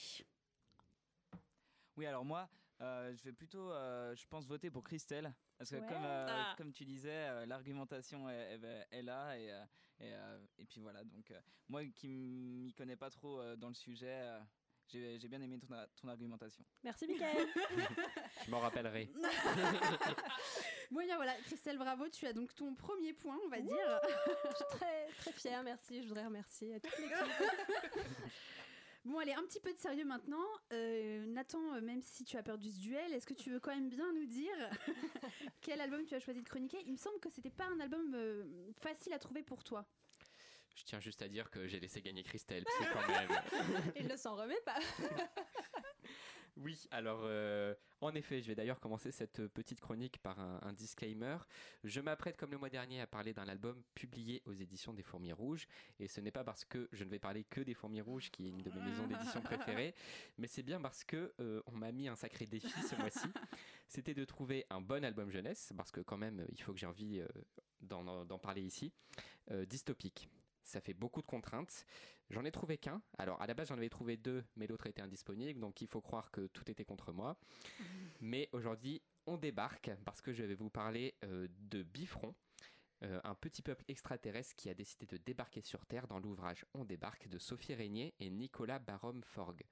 Oui, alors moi, euh, je vais plutôt, euh, je pense, voter pour Christelle. Parce que Ouais. comme, euh, Ah. comme tu disais, euh, l'argumentation est, est- est là. Et, euh, et, euh, et puis voilà, donc euh, moi qui m'y connais pas trop euh, dans le sujet, euh, j'ai, j'ai bien aimé ton, a- ton argumentation. Merci Mickaël. Je m'en rappellerai. Bon bien voilà, Christelle, bravo, tu as donc ton premier point, on va Wouh. dire. Je suis très, très fière, merci. Je voudrais remercier toute l'équipe. Bon allez, un petit peu de sérieux maintenant. Euh, Nathan, euh, même si tu as perdu ce duel, est-ce que tu veux quand même bien nous dire quel album tu as choisi de chroniquer ? Il me semble que c'était pas un album euh, facile à trouver pour toi. Je tiens juste à dire que j'ai laissé gagner Christelle, c'est quand même... Il ne s'en remet pas. Oui, alors euh, en effet, je vais d'ailleurs commencer cette petite chronique par un, un disclaimer. Je m'apprête comme le mois dernier à parler d'un album publié aux éditions des Fourmis Rouges, et ce n'est pas parce que je ne vais parler que des Fourmis Rouges, qui est une de mes maisons d'édition préférées, mais c'est bien parce que euh, on m'a mis un sacré défi ce mois-ci. C'était de trouver un bon album jeunesse, parce que quand même, il faut que j'ai envie euh, d'en, d'en parler ici, euh, dystopique. Ça fait beaucoup de contraintes. J'en ai trouvé qu'un. Alors, à la base, j'en avais trouvé deux, mais l'autre était indisponible, donc il faut croire que tout était contre moi. Mais aujourd'hui, on débarque parce que je vais vous parler euh, de Bifron, euh, un petit peuple extraterrestre qui a décidé de débarquer sur Terre dans l'ouvrage On débarque de Sophie Régnier et Nicolas Barom-Forgue.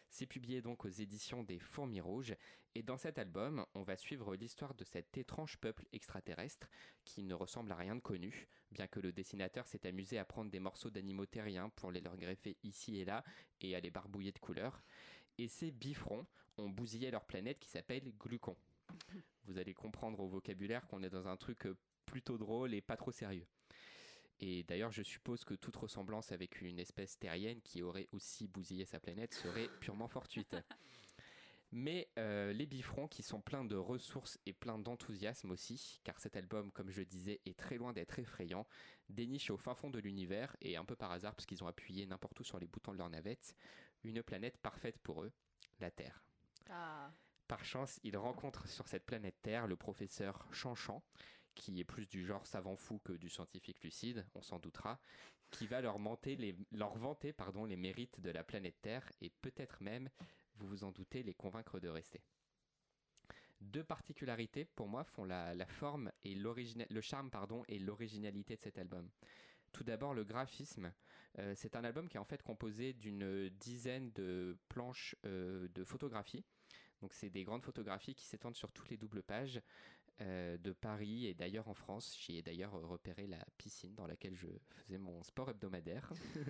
C'est publié donc aux éditions des Fourmis Rouges, et dans cet album, on va suivre l'histoire de cet étrange peuple extraterrestre qui ne ressemble à rien de connu, bien que le dessinateur s'est amusé à prendre des morceaux d'animaux terriens pour les leur greffer ici et là et à les barbouiller de couleurs. Et ces bifrons ont bousillé leur planète qui s'appelle Glucon. Vous allez comprendre au vocabulaire qu'on est dans un truc plutôt drôle et pas trop sérieux. Et d'ailleurs, je suppose que toute ressemblance avec une espèce terrienne qui aurait aussi bousillé sa planète serait purement fortuite. Mais euh, les bifrons, qui sont pleins de ressources et pleins d'enthousiasme aussi, car cet album, comme je le disais, est très loin d'être effrayant, dénichent au fin fond de l'univers, et un peu par hasard, parce qu'ils ont appuyé n'importe où sur les boutons de leur navette, une planète parfaite pour eux, la Terre. Ah. Par chance, ils rencontrent sur cette planète Terre le professeur Chanchan, qui est plus du genre savant fou que du scientifique lucide, on s'en doutera, qui va leur, menter les, leur vanter pardon, les mérites de la planète Terre et peut-être même, vous vous en doutez, les convaincre de rester. Deux particularités, pour moi, font la, la forme et le charme pardon, et l'originalité de cet album. Tout d'abord, le graphisme. Euh, c'est un album qui est en fait composé d'une dizaine de planches euh, de photographie. Donc c'est des grandes photographies qui s'étendent sur toutes les doubles pages euh, de Paris et d'ailleurs en France. J'y ai d'ailleurs repéré la piscine dans laquelle je faisais mon sport hebdomadaire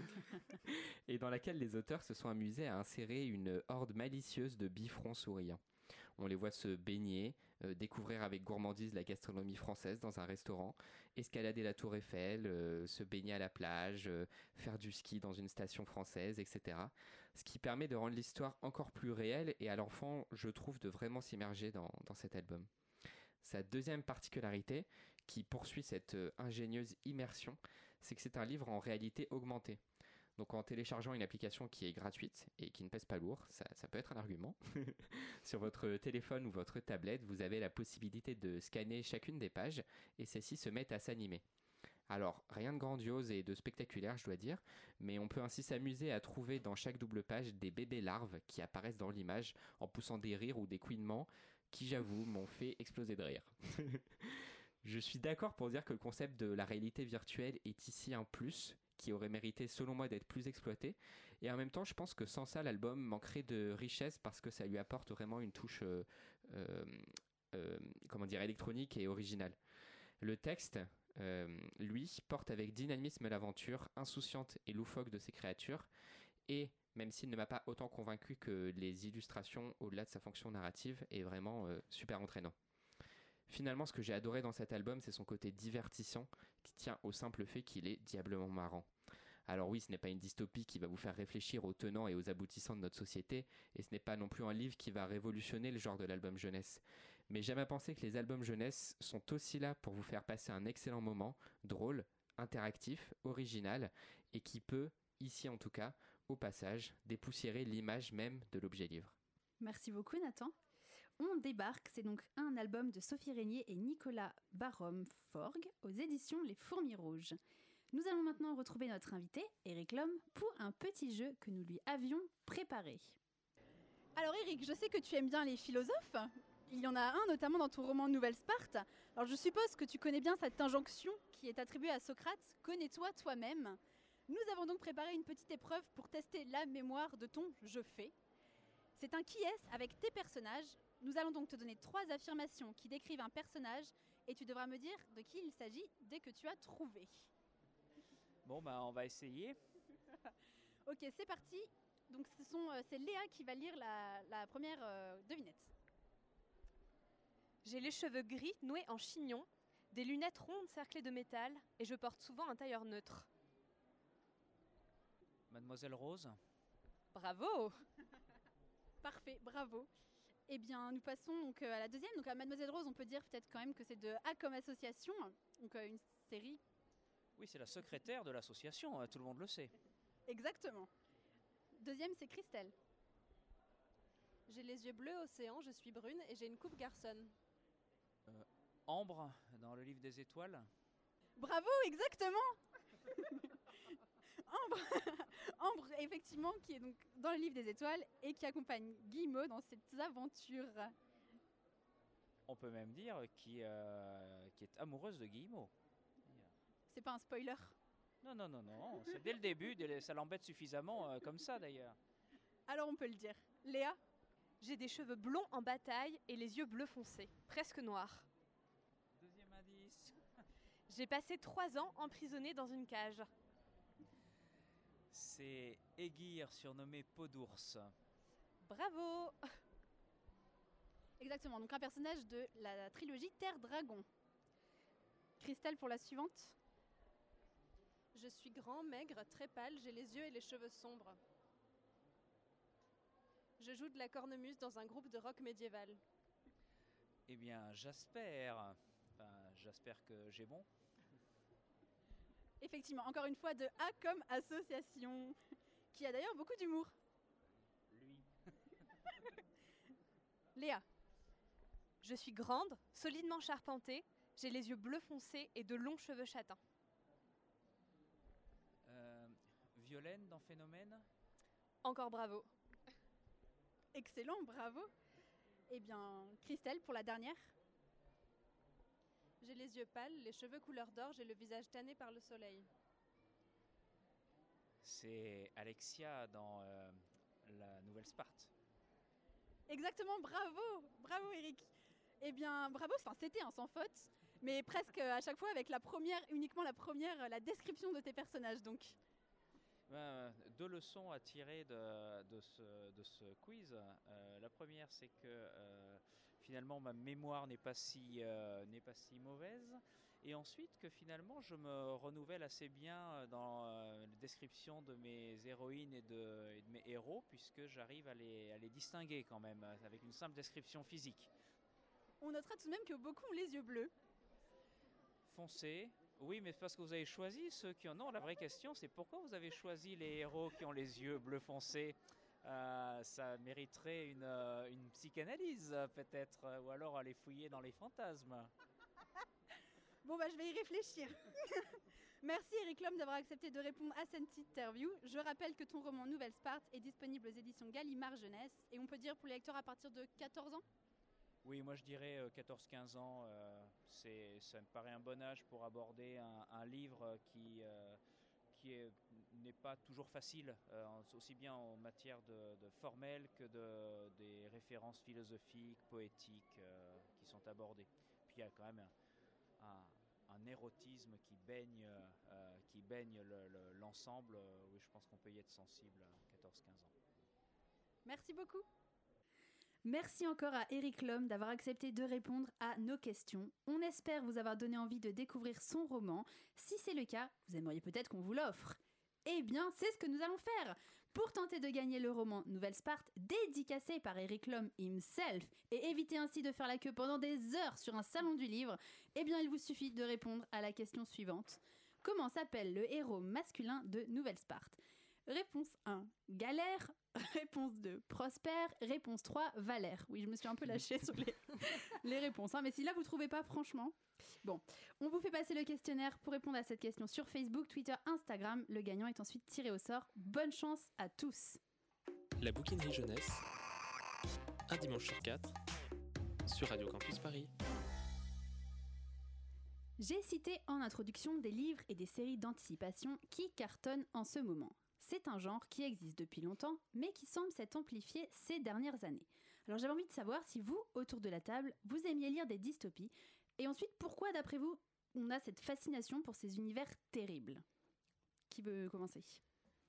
et dans laquelle les auteurs se sont amusés à insérer une horde malicieuse de bifrons souriants. On les voit se baigner, euh, découvrir avec gourmandise la gastronomie française dans un restaurant, escalader la tour Eiffel, euh, se baigner à la plage, euh, faire du ski dans une station française, et cetera. Ce qui permet de rendre l'histoire encore plus réelle et à l'enfant, je trouve, de vraiment s'immerger dans, dans cet album. Sa deuxième particularité, qui poursuit cette euh, ingénieuse immersion, c'est que c'est un livre en réalité augmentée. Donc en téléchargeant une application qui est gratuite et qui ne pèse pas lourd, ça, ça peut être un argument, sur votre téléphone ou votre tablette, vous avez la possibilité de scanner chacune des pages et celles-ci se mettent à s'animer. Alors, rien de grandiose et de spectaculaire, je dois dire, mais on peut ainsi s'amuser à trouver dans chaque double page des bébés larves qui apparaissent dans l'image en poussant des rires ou des couinements qui, j'avoue, m'ont fait exploser de rire. Je suis d'accord pour dire que le concept de la réalité virtuelle est ici un plus qui aurait mérité, selon moi, d'être plus exploité. Et en même temps, je pense que sans ça, l'album manquerait de richesse parce que ça lui apporte vraiment une touche, euh, euh, euh, comment dire, électronique et originale. Le texte, euh, lui, porte avec dynamisme l'aventure insouciante et loufoque de ces créatures. Et même s'il ne m'a pas autant convaincu que les illustrations, au-delà de sa fonction narrative, est vraiment euh, super entraînant. Finalement, ce que j'ai adoré dans cet album, c'est son côté divertissant, qui tient au simple fait qu'il est diablement marrant. Alors oui, ce n'est pas une dystopie qui va vous faire réfléchir aux tenants et aux aboutissants de notre société, et ce n'est pas non plus un livre qui va révolutionner le genre de l'album jeunesse. Mais j'aime à penser que les albums jeunesse sont aussi là pour vous faire passer un excellent moment, drôle, interactif, original, et qui peut, ici en tout cas, au passage, dépoussiérer l'image même de l'objet livre. Merci beaucoup Nathan. On débarque, c'est donc un album de Sophie Régnier et Nicolas Barom-Forgue aux éditions Les Fourmis Rouges. Nous allons maintenant retrouver notre invité, Eric Lhomme, pour un petit jeu que nous lui avions préparé. Alors Eric, je sais que tu aimes bien les philosophes. Il y en a un notamment dans ton roman Nouvelle Sparte. Alors je suppose que tu connais bien cette injonction qui est attribuée à Socrate, « Connais-toi toi-même ». Nous avons donc préparé une petite épreuve pour tester la mémoire de ton « je fais ». C'est un qui est avec tes personnages. Nous allons donc te donner trois affirmations qui décrivent un personnage et tu devras me dire de qui il s'agit dès que tu as trouvé. Bon, bah, on va essayer. Ok, c'est parti. Donc, ce sont, euh, c'est Léa qui va lire la, la première euh, devinette. J'ai les cheveux gris noués en chignon, des lunettes rondes cerclées de métal et je porte souvent un tailleur neutre. Mademoiselle Rose. Bravo. Parfait, bravo. Eh bien, nous passons donc à la deuxième. Donc, à Mademoiselle Rose, on peut dire peut-être quand même que c'est de A comme association, donc euh, une série. Oui, c'est la secrétaire de l'association, tout le monde le sait. Exactement. Deuxième, c'est Christelle. J'ai les yeux bleus océan, je suis brune et j'ai une coupe garçonne. Euh, Ambre, dans le livre des étoiles. Bravo, exactement. Ambre, Ambre, effectivement, qui est donc dans le livre des étoiles et qui accompagne Guillemot dans ses aventures. On peut même dire qui, euh, qui est amoureuse de Guillemot. C'est pas un spoiler. Non, non, non, non, c'est dès le début, dès le- ça l'embête suffisamment euh, comme ça d'ailleurs. Alors on peut le dire. Léa? J'ai des cheveux blonds en bataille et les yeux bleu foncé, presque noirs. Deuxième indice. J'ai passé trois ans emprisonnée dans une cage. C'est Aegir, surnommé Peau d'ours. Bravo! Exactement, donc un personnage de la trilogie Terre Dragon. Christelle pour la suivante. Je suis grand, maigre, très pâle, j'ai les yeux et les cheveux sombres. Je joue de la cornemuse dans un groupe de rock médiéval. Eh bien, Jasper. Enfin, j'espère que j'ai bon. Effectivement, encore une fois de A comme association, qui a d'ailleurs beaucoup d'humour. Lui. Léa. Je suis grande, solidement charpentée, j'ai les yeux bleu foncé et de longs cheveux châtains. Euh, Violaine dans Phénomène. Encore bravo. Excellent, bravo. Eh bien, Christelle pour la dernière. J'ai les yeux pâles, les cheveux couleur d'orge et le visage tanné par le soleil. C'est Alexia dans euh, la Nouvelle Sparte. Exactement, bravo, bravo Eric. Eh bien, bravo, enfin, c'était un sans faute, mais presque à chaque fois avec la première, uniquement la première, la description de tes personnages, donc. Ben, deux leçons à tirer de, de, ce, de ce quiz. Euh, la première, c'est que euh, finalement ma mémoire n'est pas si, euh, n'est pas si mauvaise. Et ensuite que finalement je me renouvelle assez bien dans euh, la description de mes héroïnes et de, et de mes héros, puisque j'arrive à les, à les distinguer quand même avec une simple description physique. On notera tout de même que beaucoup ont les yeux bleus. Foncé. Oui, mais c'est parce que vous avez choisi ceux qui en ont. La vraie question, c'est pourquoi vous avez choisi les héros qui ont les yeux bleu foncé. Euh, ça mériterait une, euh, une psychanalyse, peut-être, euh, ou alors aller fouiller dans les fantasmes. Bon, bah, je vais y réfléchir. Merci Eric Lhomme d'avoir accepté de répondre à cette interview. Je rappelle que ton roman Nouvelle Sparte est disponible aux éditions Gallimard Jeunesse, et on peut dire pour les lecteurs à partir de quatorze ans. Oui, moi je dirais euh, quatorze quinze ans, euh, c'est, ça me paraît un bon âge pour aborder un, un livre qui, euh, qui est, n'est pas toujours facile, euh, aussi bien en matière de, de formel que de, des références philosophiques, poétiques euh, qui sont abordées. Puis il y a quand même un, un, un érotisme qui baigne, euh, qui baigne le, le, l'ensemble. Euh, oui, je pense qu'on peut y être sensible à quatorze quinze ans. Merci beaucoup. Merci encore à Eric Lhomme d'avoir accepté de répondre à nos questions. On espère vous avoir donné envie de découvrir son roman. Si c'est le cas, vous aimeriez peut-être qu'on vous l'offre. Eh bien, c'est ce que nous allons faire. Pour tenter de gagner le roman Nouvelle Sparte, dédicacé par Eric Lhomme himself, et éviter ainsi de faire la queue pendant des heures sur un salon du livre, eh bien, il vous suffit de répondre à la question suivante. Comment s'appelle le héros masculin de Nouvelle Sparte ? Réponse un, Galère. Réponse deux, Prosper. Réponse trois, Valère. Oui, je me suis un peu lâchée sur les, les réponses. Hein, mais si là, vous ne trouvez pas, franchement... Bon, on vous fait passer le questionnaire pour répondre à cette question sur Facebook, Twitter, Instagram. Le gagnant est ensuite tiré au sort. Bonne chance à tous. La bouquinerie jeunesse, un dimanche sur quatre, sur Radio Campus Paris. J'ai cité en introduction des livres et des séries d'anticipation qui cartonnent en ce moment. C'est un genre qui existe depuis longtemps, mais qui semble s'être amplifié ces dernières années. Alors j'avais envie de savoir si vous, autour de la table, vous aimiez lire des dystopies, et ensuite pourquoi, d'après vous, on a cette fascination pour ces univers terribles. Qui veut commencer ? Léa ?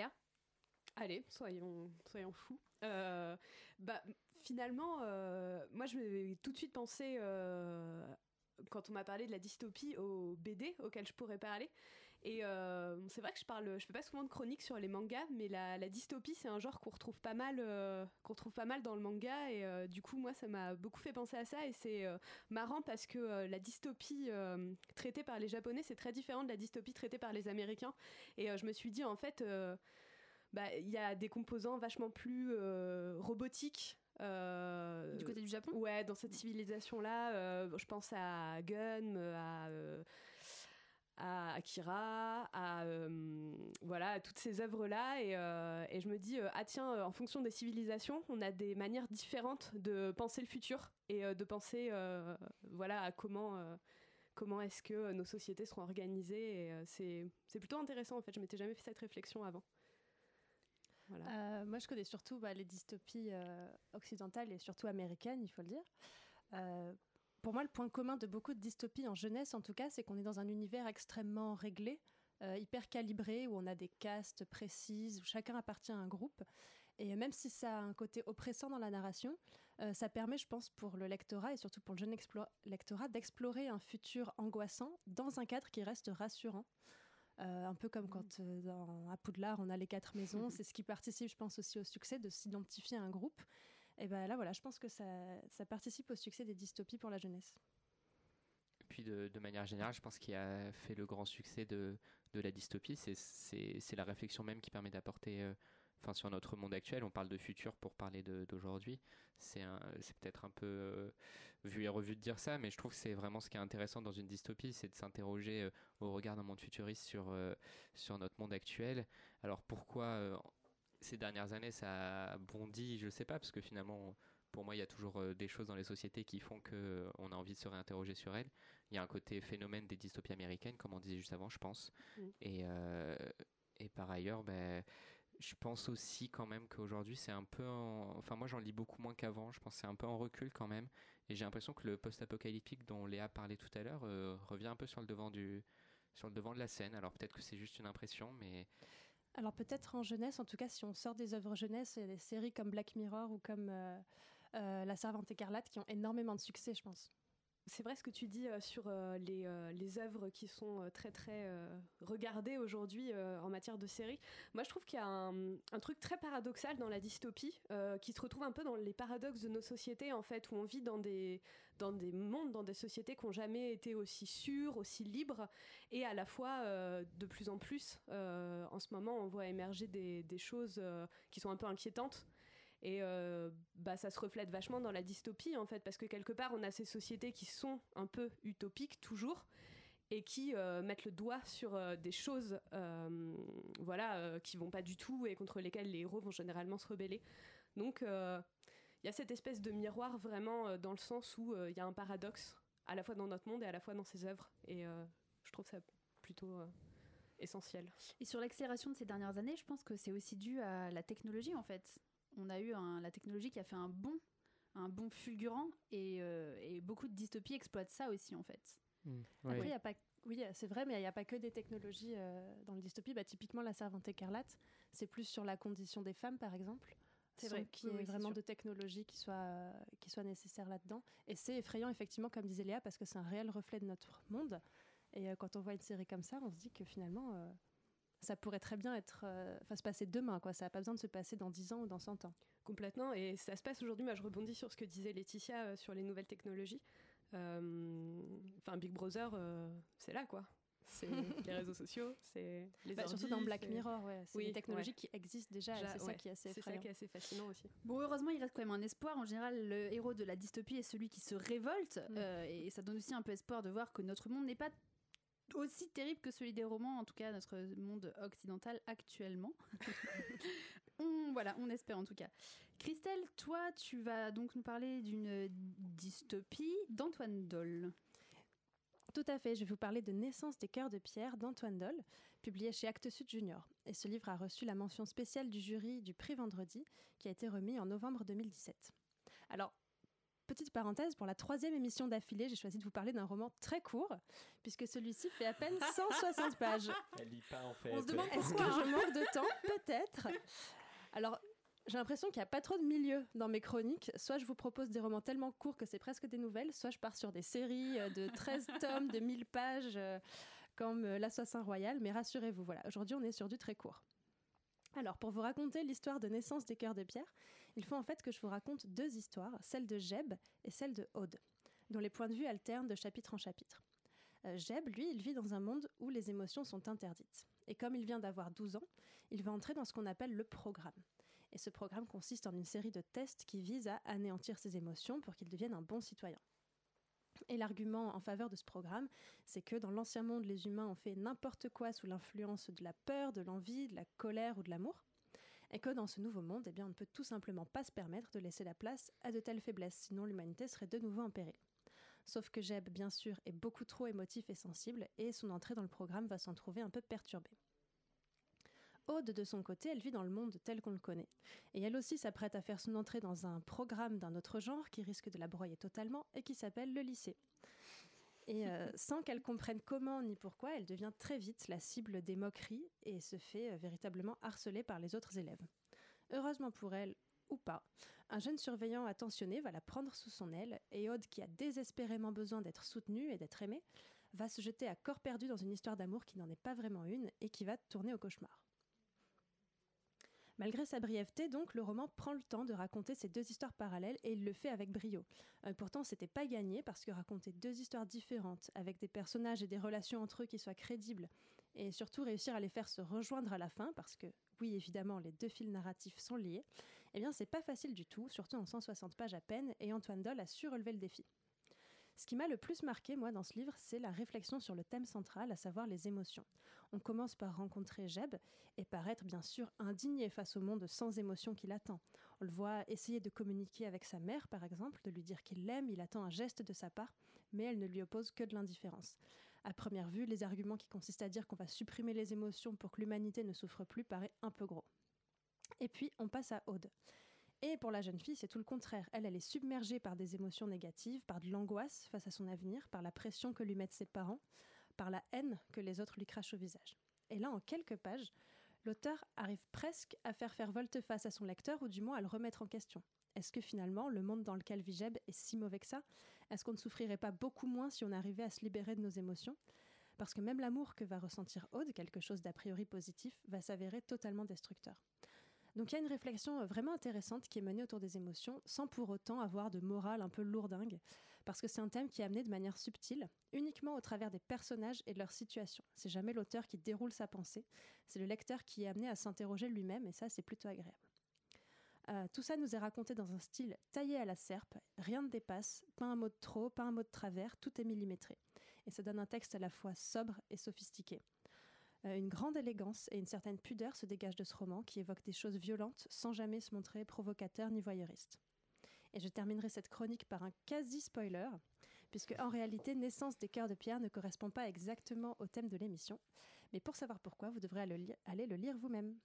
Allez, soyons, soyons fous. Euh, bah, finalement, euh, moi je vais tout de suite penser, euh, quand on m'a parlé de la dystopie, aux B D auxquels je pourrais parler. Et euh, c'est vrai que je parle, je fais pas souvent de chroniques sur les mangas, mais la, la dystopie c'est un genre qu'on retrouve pas mal, euh, qu'on retrouve pas mal dans le manga, et euh, du coup moi ça m'a beaucoup fait penser à ça, et c'est euh, marrant parce que euh, la dystopie euh, traitée par les Japonais c'est très différent de la dystopie traitée par les Américains, et euh, je me suis dit en fait, euh, bah il y a des composants vachement plus euh, robotiques. Euh, du côté du Japon ? Ouais, dans cette civilisation-là, euh, je pense à Gun, à euh, à Akira, à euh, voilà, à toutes ces œuvres-là, et, euh, et je me dis euh, ah tiens, euh, en fonction des civilisations, on a des manières différentes de penser le futur et euh, de penser euh, voilà à comment euh, comment est-ce que nos sociétés seront organisées, et euh, c'est c'est plutôt intéressant en fait. Je m'étais jamais fait cette réflexion avant. Voilà. Euh, moi, je connais surtout bah, les dystopies euh, occidentales et surtout américaines, il faut le dire. Euh, pour moi, le point commun de beaucoup de dystopies en jeunesse, en tout cas, c'est qu'on est dans un univers extrêmement réglé, euh, hyper calibré, où on a des castes précises, où chacun appartient à un groupe. Et même si ça a un côté oppressant dans la narration, euh, ça permet, je pense, pour le lectorat et surtout pour le jeune explo- lectorat, d'explorer un futur angoissant dans un cadre qui reste rassurant. Euh, un peu comme quand euh, dans, à Poudlard, on a les quatre maisons. C'est ce qui participe, je pense, aussi au succès de s'identifier à un groupe. Et ben là, voilà, je pense que ça, ça participe au succès des dystopies pour la jeunesse. Et puis de, de manière générale, je pense qu'il a fait le grand succès de, de la dystopie. C'est, c'est, c'est la réflexion même qui permet d'apporter... Euh, Enfin, sur notre monde actuel, on parle de futur pour parler de, d'aujourd'hui. C'est, un, c'est peut-être un peu euh, vu et revu de dire ça, mais je trouve que c'est vraiment ce qui est intéressant dans une dystopie, c'est de s'interroger euh, au regard d'un monde futuriste sur, euh, sur notre monde actuel. Alors pourquoi euh, ces dernières années ça a bondi, je ne sais pas, parce que finalement, pour moi, il y a toujours euh, des choses dans les sociétés qui font qu'on euh, a envie de se réinterroger sur elles. Il y a un côté phénomène des dystopies américaines, comme on disait juste avant, je pense. Mm. Et, euh, et par ailleurs, ben... je pense aussi quand même qu'aujourd'hui c'est un peu en... enfin moi j'en lis beaucoup moins qu'avant, je pense que c'est un peu en recul quand même, et j'ai l'impression que le post-apocalyptique dont Léa parlait tout à l'heure euh, revient un peu sur le devant du sur le devant de la scène. Alors peut-être que c'est juste une impression, mais alors peut-être en jeunesse, en tout cas si on sort des œuvres jeunesse, il y a des séries comme Black Mirror ou comme euh, euh, La Servante écarlate qui ont énormément de succès, je pense. C'est vrai ce que tu dis euh, sur euh, les, euh, les œuvres qui sont euh, très très euh, regardées aujourd'hui euh, en matière de séries. Moi je trouve qu'il y a un, un truc très paradoxal dans la dystopie euh, qui se retrouve un peu dans les paradoxes de nos sociétés en fait, où on vit dans des, dans des mondes, dans des sociétés qui n'ont jamais été aussi sûres, aussi libres, et à la fois euh, de plus en plus euh, en ce moment on voit émerger des, des choses euh, qui sont un peu inquiétantes. Et euh, bah, ça se reflète vachement dans la dystopie, en fait, parce que quelque part, on a ces sociétés qui sont un peu utopiques, toujours, et qui euh, mettent le doigt sur euh, des choses euh, voilà, euh, qui vont pas du tout et contre lesquelles les héros vont généralement se rebeller. Donc, il euh, y a cette espèce de miroir, vraiment, euh, dans le sens où il euh, y a un paradoxe, à la fois dans notre monde et à la fois dans ses œuvres. Et euh, je trouve ça plutôt... Euh, essentiel. Et sur l'accélération de ces dernières années, je pense que c'est aussi dû à la technologie, en fait. On a eu un, la technologie qui a fait un bond, un bond fulgurant, et, euh, et beaucoup de dystopies exploitent ça aussi, en fait. Mmh, Après, il y a pas, oui, c'est vrai, mais il n'y a pas que des technologies euh, dans le dystopie. Bah, typiquement, La Servante écarlate, c'est plus sur la condition des femmes, par exemple. C'est vrai qu'il y ait oui, vraiment de technologies qui soient, euh, qui soient nécessaires là-dedans. Et c'est effrayant, effectivement, comme disait Léa, parce que c'est un réel reflet de notre monde. Et euh, quand on voit une série comme ça, on se dit que finalement... Euh, ça pourrait très bien être, euh, se passer demain, quoi. Ça n'a pas besoin de se passer dans dix ans ou dans cent ans. Complètement, et ça se passe aujourd'hui. Moi, je rebondis sur ce que disait Laetitia euh, sur les nouvelles technologies. Enfin, euh, Big Brother, euh, c'est là, quoi. C'est les réseaux sociaux, c'est les bah, ordi, surtout dans Black c'est... Mirror, ouais. C'est oui, des technologies ouais. qui existent déjà, déjà et c'est ouais. ça qui est assez c'est effrayant. C'est ça qui est assez fascinant aussi. Bon, heureusement, il reste quand même un espoir. En général, le héros de la dystopie est celui qui se révolte, mm. euh, et ça donne aussi un peu espoir de voir que notre monde n'est pas aussi terrible que celui des romans, en tout cas notre monde occidental actuellement. on, voilà, on espère en tout cas. Christelle, toi, tu vas donc nous parler d'une dystopie d'Antoine Dolle. Tout à fait, je vais vous parler de Naissance des cœurs de pierre d'Antoine Dolle, publié chez Actes Sud Junior. Et ce livre a reçu la mention spéciale du jury du prix Vendredi, qui a été remis en novembre deux mille dix-sept. Alors, petite parenthèse, pour la troisième émission d'affilée, j'ai choisi de vous parler d'un roman très court, puisque celui-ci fait à peine cent soixante pages. Elle lit pas en fait. On se demande est-ce que je manque de temps ? Peut-être. Alors, j'ai l'impression qu'il n'y a pas trop de milieu dans mes chroniques. Soit je vous propose des romans tellement courts que c'est presque des nouvelles, soit je pars sur des séries de treize tomes, de mille pages, comme L'Assassin Royal. Mais rassurez-vous, voilà, aujourd'hui on est sur du très court. Alors, pour vous raconter l'histoire de Naissance des cœurs de pierre, il faut en fait que je vous raconte deux histoires, celle de Jeb et celle de Aude, dont les points de vue alternent de chapitre en chapitre. Euh, Jeb, lui, il vit dans un monde où les émotions sont interdites. Et comme il vient d'avoir douze ans, il va entrer dans ce qu'on appelle le programme. Et ce programme consiste en une série de tests qui visent à anéantir ses émotions pour qu'il devienne un bon citoyen. Et l'argument en faveur de ce programme, c'est que dans l'ancien monde, les humains ont fait n'importe quoi sous l'influence de la peur, de l'envie, de la colère ou de l'amour. Et que dans ce nouveau monde, eh bien, on ne peut tout simplement pas se permettre de laisser la place à de telles faiblesses, sinon l'humanité serait de nouveau en péril. Sauf que Jeb, bien sûr, est beaucoup trop émotif et sensible, et son entrée dans le programme va s'en trouver un peu perturbée. Aude, de son côté, elle vit dans le monde tel qu'on le connaît. Et elle aussi s'apprête à faire son entrée dans un programme d'un autre genre qui risque de la broyer totalement et qui s'appelle le lycée. Et euh, sans qu'elle comprenne comment ni pourquoi, elle devient très vite la cible des moqueries et se fait euh, véritablement harceler par les autres élèves. Heureusement pour elle, ou pas, un jeune surveillant attentionné va la prendre sous son aile et Aude, qui a désespérément besoin d'être soutenue et d'être aimée, va se jeter à corps perdu dans une histoire d'amour qui n'en est pas vraiment une et qui va tourner au cauchemar. Malgré sa brièveté, donc, le roman prend le temps de raconter ces deux histoires parallèles et il le fait avec brio. Euh, pourtant, c'était pas gagné parce que raconter deux histoires différentes, avec des personnages et des relations entre eux qui soient crédibles, et surtout réussir à les faire se rejoindre à la fin, parce que, oui, évidemment, les deux fils narratifs sont liés, eh bien, c'est pas facile du tout, surtout en cent soixante pages à peine, et Antoine Dolle a su relever le défi. Ce qui m'a le plus marqué, moi, dans ce livre, c'est la réflexion sur le thème central, à savoir les émotions. On commence par rencontrer Jeb et par être, bien sûr, indigné face au monde sans émotion qui l'attend. On le voit essayer de communiquer avec sa mère, par exemple, de lui dire qu'il l'aime, il attend un geste de sa part, mais elle ne lui oppose que de l'indifférence. À première vue, les arguments qui consistent à dire qu'on va supprimer les émotions pour que l'humanité ne souffre plus paraît un peu gros. Et puis, on passe à Aude. Et pour la jeune fille, c'est tout le contraire. Elle, elle est submergée par des émotions négatives, par de l'angoisse face à son avenir, par la pression que lui mettent ses parents, par la haine que les autres lui crachent au visage. Et là, en quelques pages, l'auteur arrive presque à faire faire volte-face à son lecteur, ou du moins à le remettre en question. Est-ce que finalement, le monde dans lequel vit Jeb est si mauvais que ça ? Est-ce qu'on ne souffrirait pas beaucoup moins si on arrivait à se libérer de nos émotions ? Parce que même l'amour que va ressentir Aude, quelque chose d'a priori positif, va s'avérer totalement destructeur. Donc il y a une réflexion vraiment intéressante qui est menée autour des émotions, sans pour autant avoir de morale un peu lourdingue, parce que c'est un thème qui est amené de manière subtile, uniquement au travers des personnages et de leurs situations. C'est jamais l'auteur qui déroule sa pensée, c'est le lecteur qui est amené à s'interroger lui-même, et ça c'est plutôt agréable. Euh, tout ça nous est raconté dans un style taillé à la serpe, rien ne dépasse, pas un mot de trop, pas un mot de travers, tout est millimétré. Et ça donne un texte à la fois sobre et sophistiqué. Euh, une grande élégance et une certaine pudeur se dégagent de ce roman qui évoque des choses violentes sans jamais se montrer provocateur ni voyeuriste. Et je terminerai cette chronique par un quasi-spoiler, puisque en réalité, Naissance des cœurs de pierre ne correspond pas exactement au thème de l'émission. Mais pour savoir pourquoi, vous devrez aller le lire, aller le lire vous-même.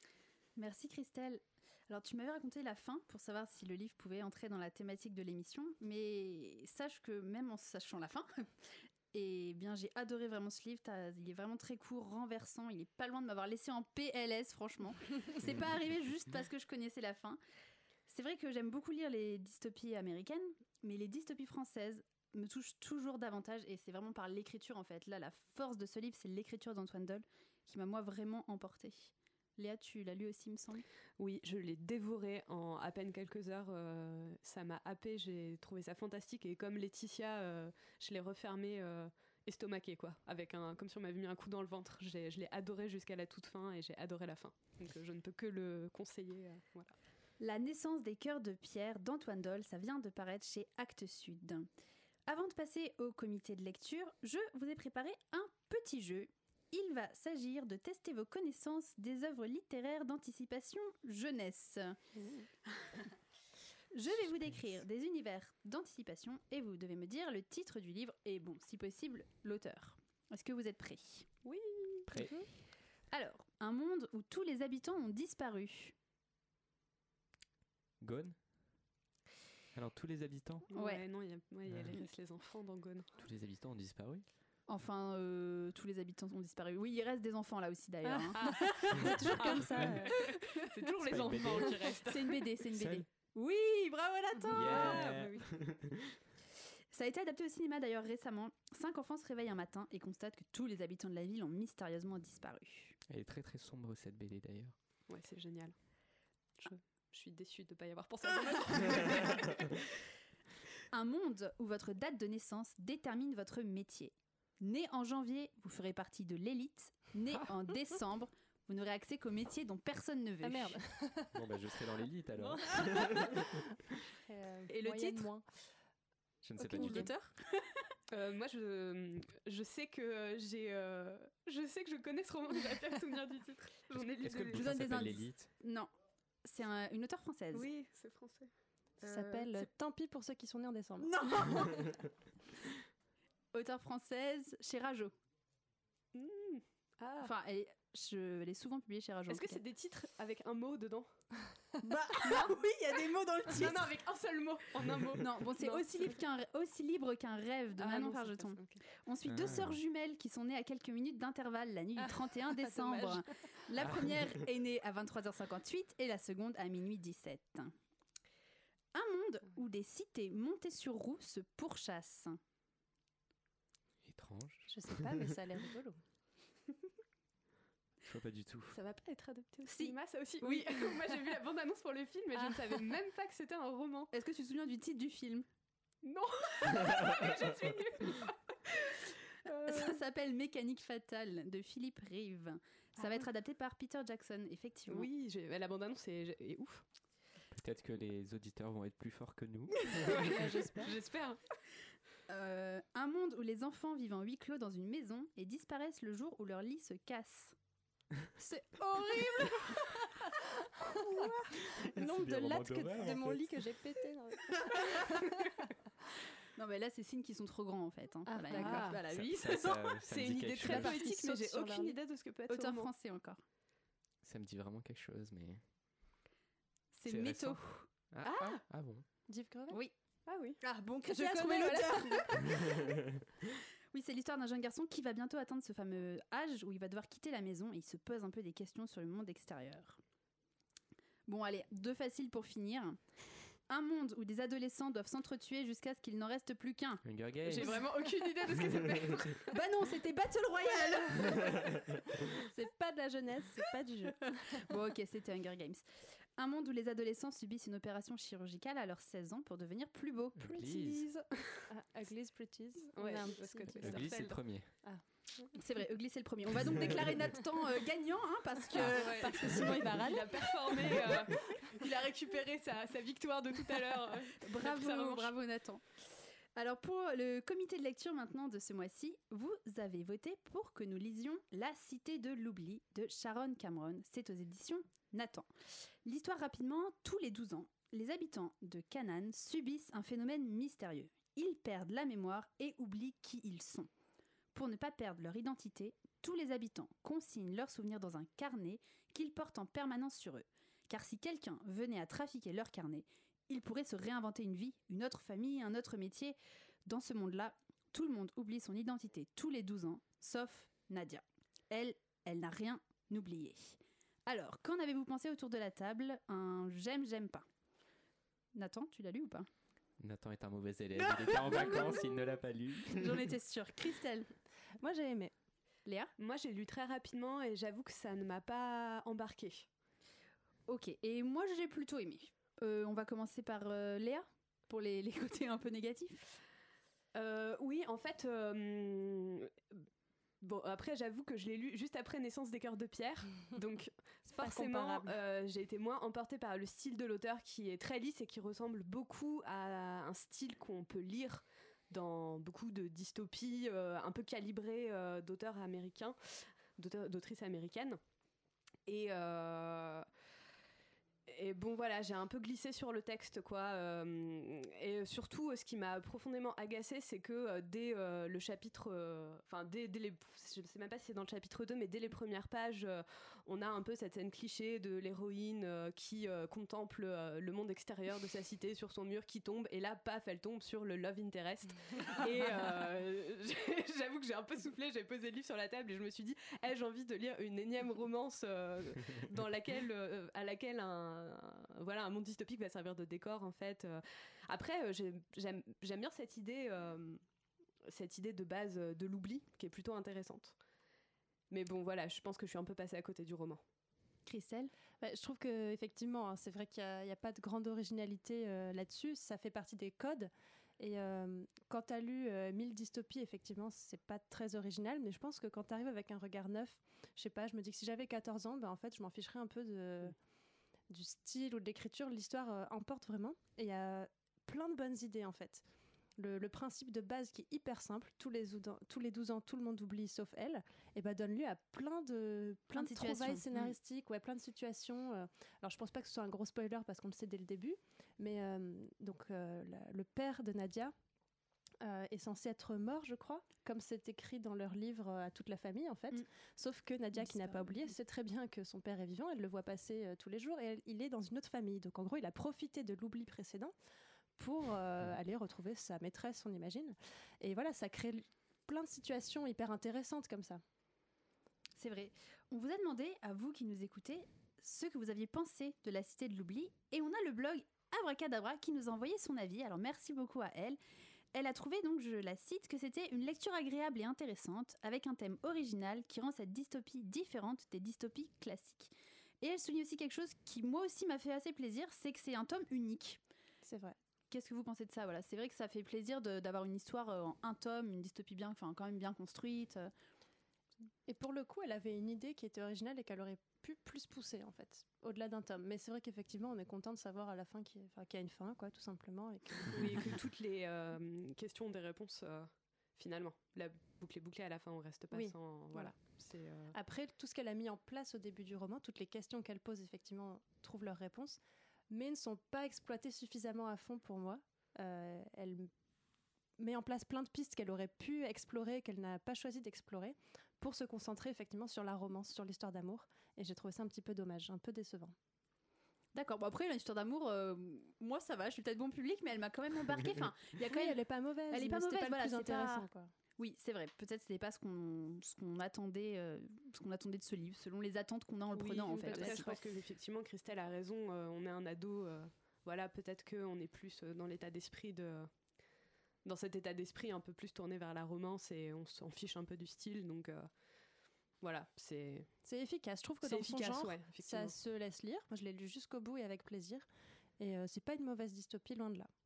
Merci Christelle. Alors tu m'avais raconté la fin pour savoir si le livre pouvait entrer dans la thématique de l'émission, mais sache que même en sachant la fin, et bien j'ai adoré vraiment ce livre, T'as, il est vraiment très court, renversant, il est pas loin de m'avoir laissé en P L S franchement. C'est pas arrivé juste parce que je connaissais la fin. C'est vrai que j'aime beaucoup lire les dystopies américaines, mais les dystopies françaises me touchent toujours davantage et c'est vraiment par l'écriture en fait. Là, la force de ce livre, c'est l'écriture d'Antoine Dolle qui m'a moi vraiment emportée. Léa, tu l'as lu aussi, me semble ? Oui, je l'ai dévoré en à peine quelques heures. Euh, ça m'a happée, j'ai trouvé ça fantastique. Et comme Laetitia, euh, je l'ai refermé euh, estomaqué, quoi. Avec un, comme si on m'avait mis un coup dans le ventre. J'ai, je l'ai adoré jusqu'à la toute fin et j'ai adoré la fin. Donc euh, je ne peux que le conseiller. Euh, voilà. La naissance des cœurs de pierre d'Antoine Dolle, ça vient de paraître chez Actes Sud. Avant de passer au comité de lecture, je vous ai préparé un petit jeu. Il va s'agir de tester vos connaissances des œuvres littéraires d'anticipation jeunesse. Je vais vous décrire des univers d'anticipation et vous devez me dire le titre du livre et, bon, si possible, l'auteur. Est-ce que vous êtes prêts ? Oui. Prêt. Alors, un monde où tous les habitants ont disparu. Gone. Alors, tous les habitants Ouais, Ouais. non, il y a, ouais, il y a Ah. les, reste les enfants dans Gone. Tous les habitants ont disparu. Enfin, euh, tous les habitants ont disparu. Oui, il reste des enfants là aussi d'ailleurs. hein. Ah. C'est toujours comme ça. euh. C'est toujours C'est les pas une enfants B D. qui restent. C'est une B D, c'est une B D. Seul. Oui, bravo Nathan. Yeah. Ah, bah oui. Ça a été adapté au cinéma d'ailleurs récemment. Cinq enfants se réveillent un matin et constatent que tous les habitants de la ville ont mystérieusement disparu. Elle est très très sombre cette B D d'ailleurs. Ouais, c'est génial. Je, je suis déçue de ne pas y avoir pensé à ça. Un monde où votre date de naissance détermine votre métier. Né en janvier, vous ferez partie de l'élite. Né en décembre, vous n'aurez accès qu'aux métiers dont personne ne veut. Ah merde. Bon bah je serai dans l'élite alors. Euh, Et le moyenne, titre moins. Je ne sais Ok, pas du tout. L'auteur Euh, moi, je, je sais que j'ai, euh, je sais que je connais ce roman, mais j'arrive pas à me souvenir du titre. J'en ai lu Est-ce que des- le Je vous bouquin donne des s'appelle indices. l'élite? Non, c'est un- une auteure française. Oui, c'est français. Ça Euh, s'appelle c'est- Tant pis pour ceux qui sont nés en décembre. Non. Auteure française chez Rajo. Hmm. Ah. Enfin, elle est Je l'ai souvent publié chez Rajou. Est-ce que c'est des titres avec un mot dedans? Bah oui, il y a des mots dans le titre. Non, non, avec un seul mot, en un mot. Non, bon, c'est Non. aussi libre qu'un aussi libre qu'un rêve de Ah Manon non, c'est pas Fargeton. ça, ok. On suit deux sœurs jumelles qui sont nées à quelques minutes d'intervalle la nuit du Ah, trente et un décembre. dommage. La première est née à vingt-trois heures cinquante-huit et la seconde à minuit dix-sept. Un monde où des cités montées sur roues se pourchassent. Étrange. Je sais pas, mais ça a l'air rigolo. Je vois pas du tout. Ça va pas être adapté au Si. cinéma, ça aussi? Oui. Moi, j'ai vu la bande-annonce pour le film et je Ah. ne savais même pas que c'était un roman. Est-ce que tu te souviens du titre du film? Non. Mais je suis nulle. Euh, Ça s'appelle Mécanique fatale de Philippe Rive. Ça Ah va ouais. être adapté par Peter Jackson, effectivement. Oui, j'ai- la bande-annonce est, est ouf. Peut-être que les auditeurs vont être plus forts que nous. J'espère. J'espère. Euh, un monde où les enfants vivent en huis clos dans une maison et disparaissent le jour où leur lit se casse. C'est horrible. Le nombre de lattes que- de mon lit que j'ai pété. non. Non mais là c'est signes qui sont trop grands en fait. Hein. Ah, Voilà, d'accord. écoute, voilà, Ça- oui. ça- ça- ça me C'est dit une idée quelque très chose. partie poétique, mais saute j'ai sur leur aucune lit. idée de ce que peut être ce Auteur roman. français encore. Ça me dit vraiment quelque chose, mais. C'est C'est Métaux. récent. Ah, ah, ah bon. Div Grevet. Oui. Ah oui. Ah bon, Je Christian a connais trouvé l'auteur. l'auteur. Oui, c'est l'histoire d'un jeune garçon qui va bientôt atteindre ce fameux âge où il va devoir quitter la maison et il se pose un peu des questions sur le monde extérieur. Bon, allez, deux faciles pour finir. Un monde où des adolescents doivent s'entretuer jusqu'à ce qu'il n'en reste plus qu'un. Hunger Games. J'ai vraiment aucune idée de ce que ça peut être. Bah non, c'était Battle Royale. C'est pas de la jeunesse, c'est pas du jeu. Bon, ok, c'était Hunger Games. Un monde où les adolescents subissent une opération chirurgicale à leurs seize ans pour devenir plus beaux. Ugly's. Ah, Ugly's Pretties. Ouais, On a un je vois ce que petit- tu veux dire. Ugly, c'est le premier. C'est vrai, Ugly c'est le premier. On va donc déclarer Nathan euh, gagnant, hein, parce que Ouais. parce que sinon il va râler. Il a performé, euh, il a récupéré sa, sa victoire de tout à l'heure. euh. Il a pris sa Bravo, revanche. bravo Nathan. Alors pour le comité de lecture maintenant de ce mois-ci, vous avez voté pour que nous lisions La Cité de l'Oubli de Sharon Cameron. C'est aux éditions Nathan. L'histoire rapidement, tous les douze ans, les habitants de Canaan subissent un phénomène mystérieux. Ils perdent la mémoire et oublient qui ils sont. Pour ne pas perdre leur identité, tous les habitants consignent leurs souvenirs dans un carnet qu'ils portent en permanence sur eux. Car si quelqu'un venait à trafiquer leur carnet, il pourrait se réinventer une vie, une autre famille, un autre métier. Dans ce monde-là, tout le monde oublie son identité tous les douze ans, sauf Nadia. Elle, elle n'a rien oublié. Alors, qu'en avez-vous pensé autour de la table? Un j'aime, j'aime pas. Nathan, tu l'as lu ou pas? Nathan est un mauvais élève. Il était en vacances, il ne l'a pas lu. J'en étais sûre. Christelle? Moi j'ai aimé. Léa? Moi, j'ai lu très rapidement et j'avoue que ça ne m'a pas embarquée. Ok, et moi j'ai plutôt aimé. Euh, on va commencer par euh, Léa, pour les, les côtés un peu négatifs. Euh, oui, en fait, euh, bon, après, j'avoue que je l'ai lu juste après Naissance des cœurs de pierre, donc pas forcément, comparable. euh, j'ai été moins emportée par le style de l'auteur qui est très lisse et qui ressemble beaucoup à un style qu'on peut lire dans beaucoup de dystopies euh, un peu calibrées euh, d'auteurs américains, d'auteurs- d'autrices américaines. Et euh, Et bon, voilà, j'ai un peu glissé sur le texte, quoi. euh, et surtout, euh, ce qui m'a profondément agacée, c'est que euh, dès euh, le chapitre, enfin, dès, dès les, je sais même pas si c'est dans le chapitre deux, mais dès les premières pages, euh, on a un peu cette scène cliché de l'héroïne euh, qui euh, contemple euh, le monde extérieur de sa cité sur son mur qui tombe, et là, paf, elle tombe sur le love interest. Et euh, j'avoue que j'ai un peu soufflé, j'ai posé le livre sur la table et je me suis dit, hey, j'ai envie de lire une énième romance euh, dans laquelle, euh, à laquelle un, un, voilà, un monde dystopique va servir de décor, en fait. Après, euh, j'ai- j'aime j'aime bien cette idée, euh, cette idée de base euh, de l'oubli, qui est plutôt intéressante. Mais bon, voilà, je pense que je suis un peu passée à côté du roman. Christelle? Bah, je trouve que effectivement, hein, c'est vrai qu'il n'y a, a pas de grande originalité euh, là-dessus. Ça fait partie des codes. Et euh, quand tu as lu euh, mille dystopies, effectivement, c'est pas très original. Mais je pense que quand tu arrives avec un regard neuf, je sais pas, je me dis que si j'avais quatorze ans, ben, en fait, je m'en ficherais un peu de, du style ou de l'écriture. L'histoire euh, emporte vraiment. Et il y a plein de bonnes idées, en fait. Le, le principe de base qui est hyper simple, tous les, oudan- tous les douze ans, tout le monde oublie sauf elle, et bah donne lieu à plein de, plein Plein de de trouvailles situations. scénaristiques, ouais, plein de situations. euh. Alors je pense pas que ce soit un gros spoiler parce qu'on le sait dès le début, mais euh, donc euh, la- le père de Nadia euh, est censé être mort, je crois, comme c'est écrit dans leur livre euh, à toute la famille, en fait. Mm. Sauf que Nadia, qui n'a pas oublié, sait très bien que son père est vivant, elle le voit passer euh, tous les jours, et elle, il est dans une autre famille. Donc en gros, il a profité de l'oubli précédent pour euh, aller retrouver sa maîtresse, on imagine. Et voilà, ça crée plein de situations hyper intéressantes comme ça. C'est vrai. On vous a demandé, à vous qui nous écoutez, ce que vous aviez pensé de la Cité de l'Oubli, et on a le blog Abracadabra qui nous a envoyé son avis. Alors merci beaucoup à elle. Elle a trouvé, donc je la cite, que c'était une lecture agréable et intéressante, avec un thème original qui rend cette dystopie différente des dystopies classiques. Et elle souligne aussi quelque chose qui, moi aussi, m'a fait assez plaisir, c'est que c'est un tome unique. C'est vrai. Qu'est-ce que vous pensez de ça ? Voilà, c'est vrai que ça fait plaisir de, d'avoir une histoire en un tome, une dystopie bien, enfin quand même bien construite. Et pour le coup, elle avait une idée qui était originale et qu'elle aurait pu plus pousser, en fait, au-delà d'un tome. Mais c'est vrai qu'effectivement, on est content de savoir à la fin qu'il y a, enfin, qu'il y a une fin, quoi, tout simplement. Et que... Oui, que toutes les euh, questions ont des réponses, euh, finalement. La boucle est bouclée à la fin, on reste pas oui. sans... Voilà. voilà. C'est, euh... Après, tout ce qu'elle a mis en place au début du roman, toutes les questions qu'elle pose, effectivement, trouvent leur réponse, mais ne sont pas exploitées suffisamment à fond pour moi. Euh, elle met en place plein de pistes qu'elle aurait pu explorer, qu'elle n'a pas choisi d'explorer, pour se concentrer effectivement sur la romance, sur l'histoire d'amour. Et j'ai trouvé ça un petit peu dommage, un peu décevant. D'accord, bon après l'histoire d'amour, euh, moi ça va, je suis peut-être bon public, mais elle m'a quand même embarquée. Enfin, il y a quand oui, même... elle est pas mauvaise. Elle est pas mauvaise, pas voilà, le plus c'est intéressant, pas... quoi. Oui, c'est vrai. Peut-être c'était pas ce qu'on ce qu'on attendait, euh, ce qu'on attendait de ce livre, selon les attentes qu'on a en le oui, prenant en fait. Après, je pense que effectivement, Christelle a raison. Euh, on est un ado, euh, voilà, peut-être que on est plus dans l'état d'esprit de, dans cet état d'esprit un peu plus tourné vers la romance et on s'en fiche un peu du style, donc. Euh, Voilà, c'est... C'est efficace. Je trouve que c'est dans efficace, son genre, ouais, ça se laisse lire. Moi, je l'ai lu jusqu'au bout et avec plaisir. Et euh, c'est pas une mauvaise dystopie, loin de là.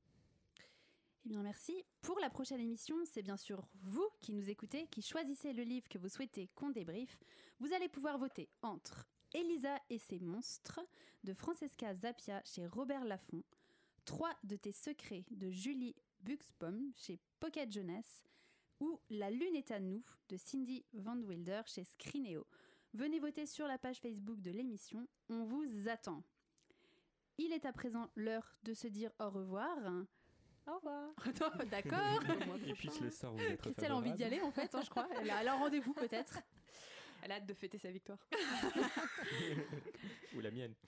Eh bien, merci. Pour la prochaine émission, c'est bien sûr vous qui nous écoutez, qui choisissez le livre que vous souhaitez qu'on débriefe. Vous allez pouvoir voter entre Elisa et ses monstres de Francesca Zappia chez Robert Laffont, Trois de tes secrets de Julie Buxbaum chez Pocket Jeunesse, ou La lune est à nous de Cindy Van Wilder chez Scrineo. Venez voter sur la page Facebook de l'émission, on vous attend. Il est à présent l'heure de se dire au revoir. Au revoir. D'accord. Et puis le sort vous êtes Christelle a envie d'y aller en fait, hein, je crois. Elle a, elle a un rendez-vous peut-être. Elle a hâte de fêter sa victoire. Ou la mienne.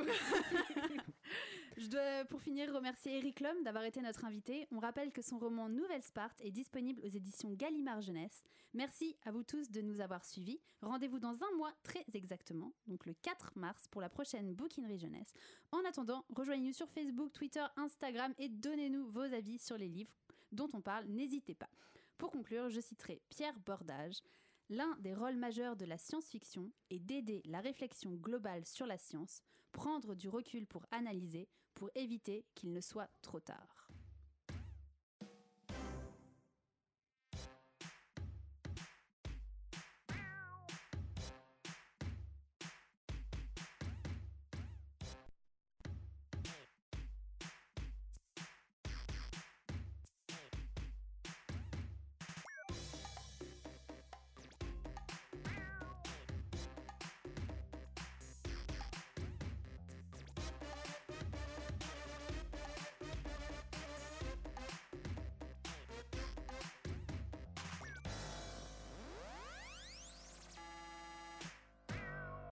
Je dois, pour finir, remercier Eric Lhomme d'avoir été notre invité. On rappelle que son roman Nouvelle Sparte est disponible aux éditions Gallimard Jeunesse. Merci à vous tous de nous avoir suivis. Rendez-vous dans un mois très exactement, donc le quatre mars, pour la prochaine bouquinerie jeunesse. En attendant, rejoignez-nous sur Facebook, Twitter, Instagram et donnez-nous vos avis sur les livres dont on parle. N'hésitez pas. Pour conclure, je citerai Pierre Bordage. L'un des rôles majeurs de la science-fiction est d'aider la réflexion globale sur la science, prendre du recul pour analyser, pour éviter qu'il ne soit trop tard.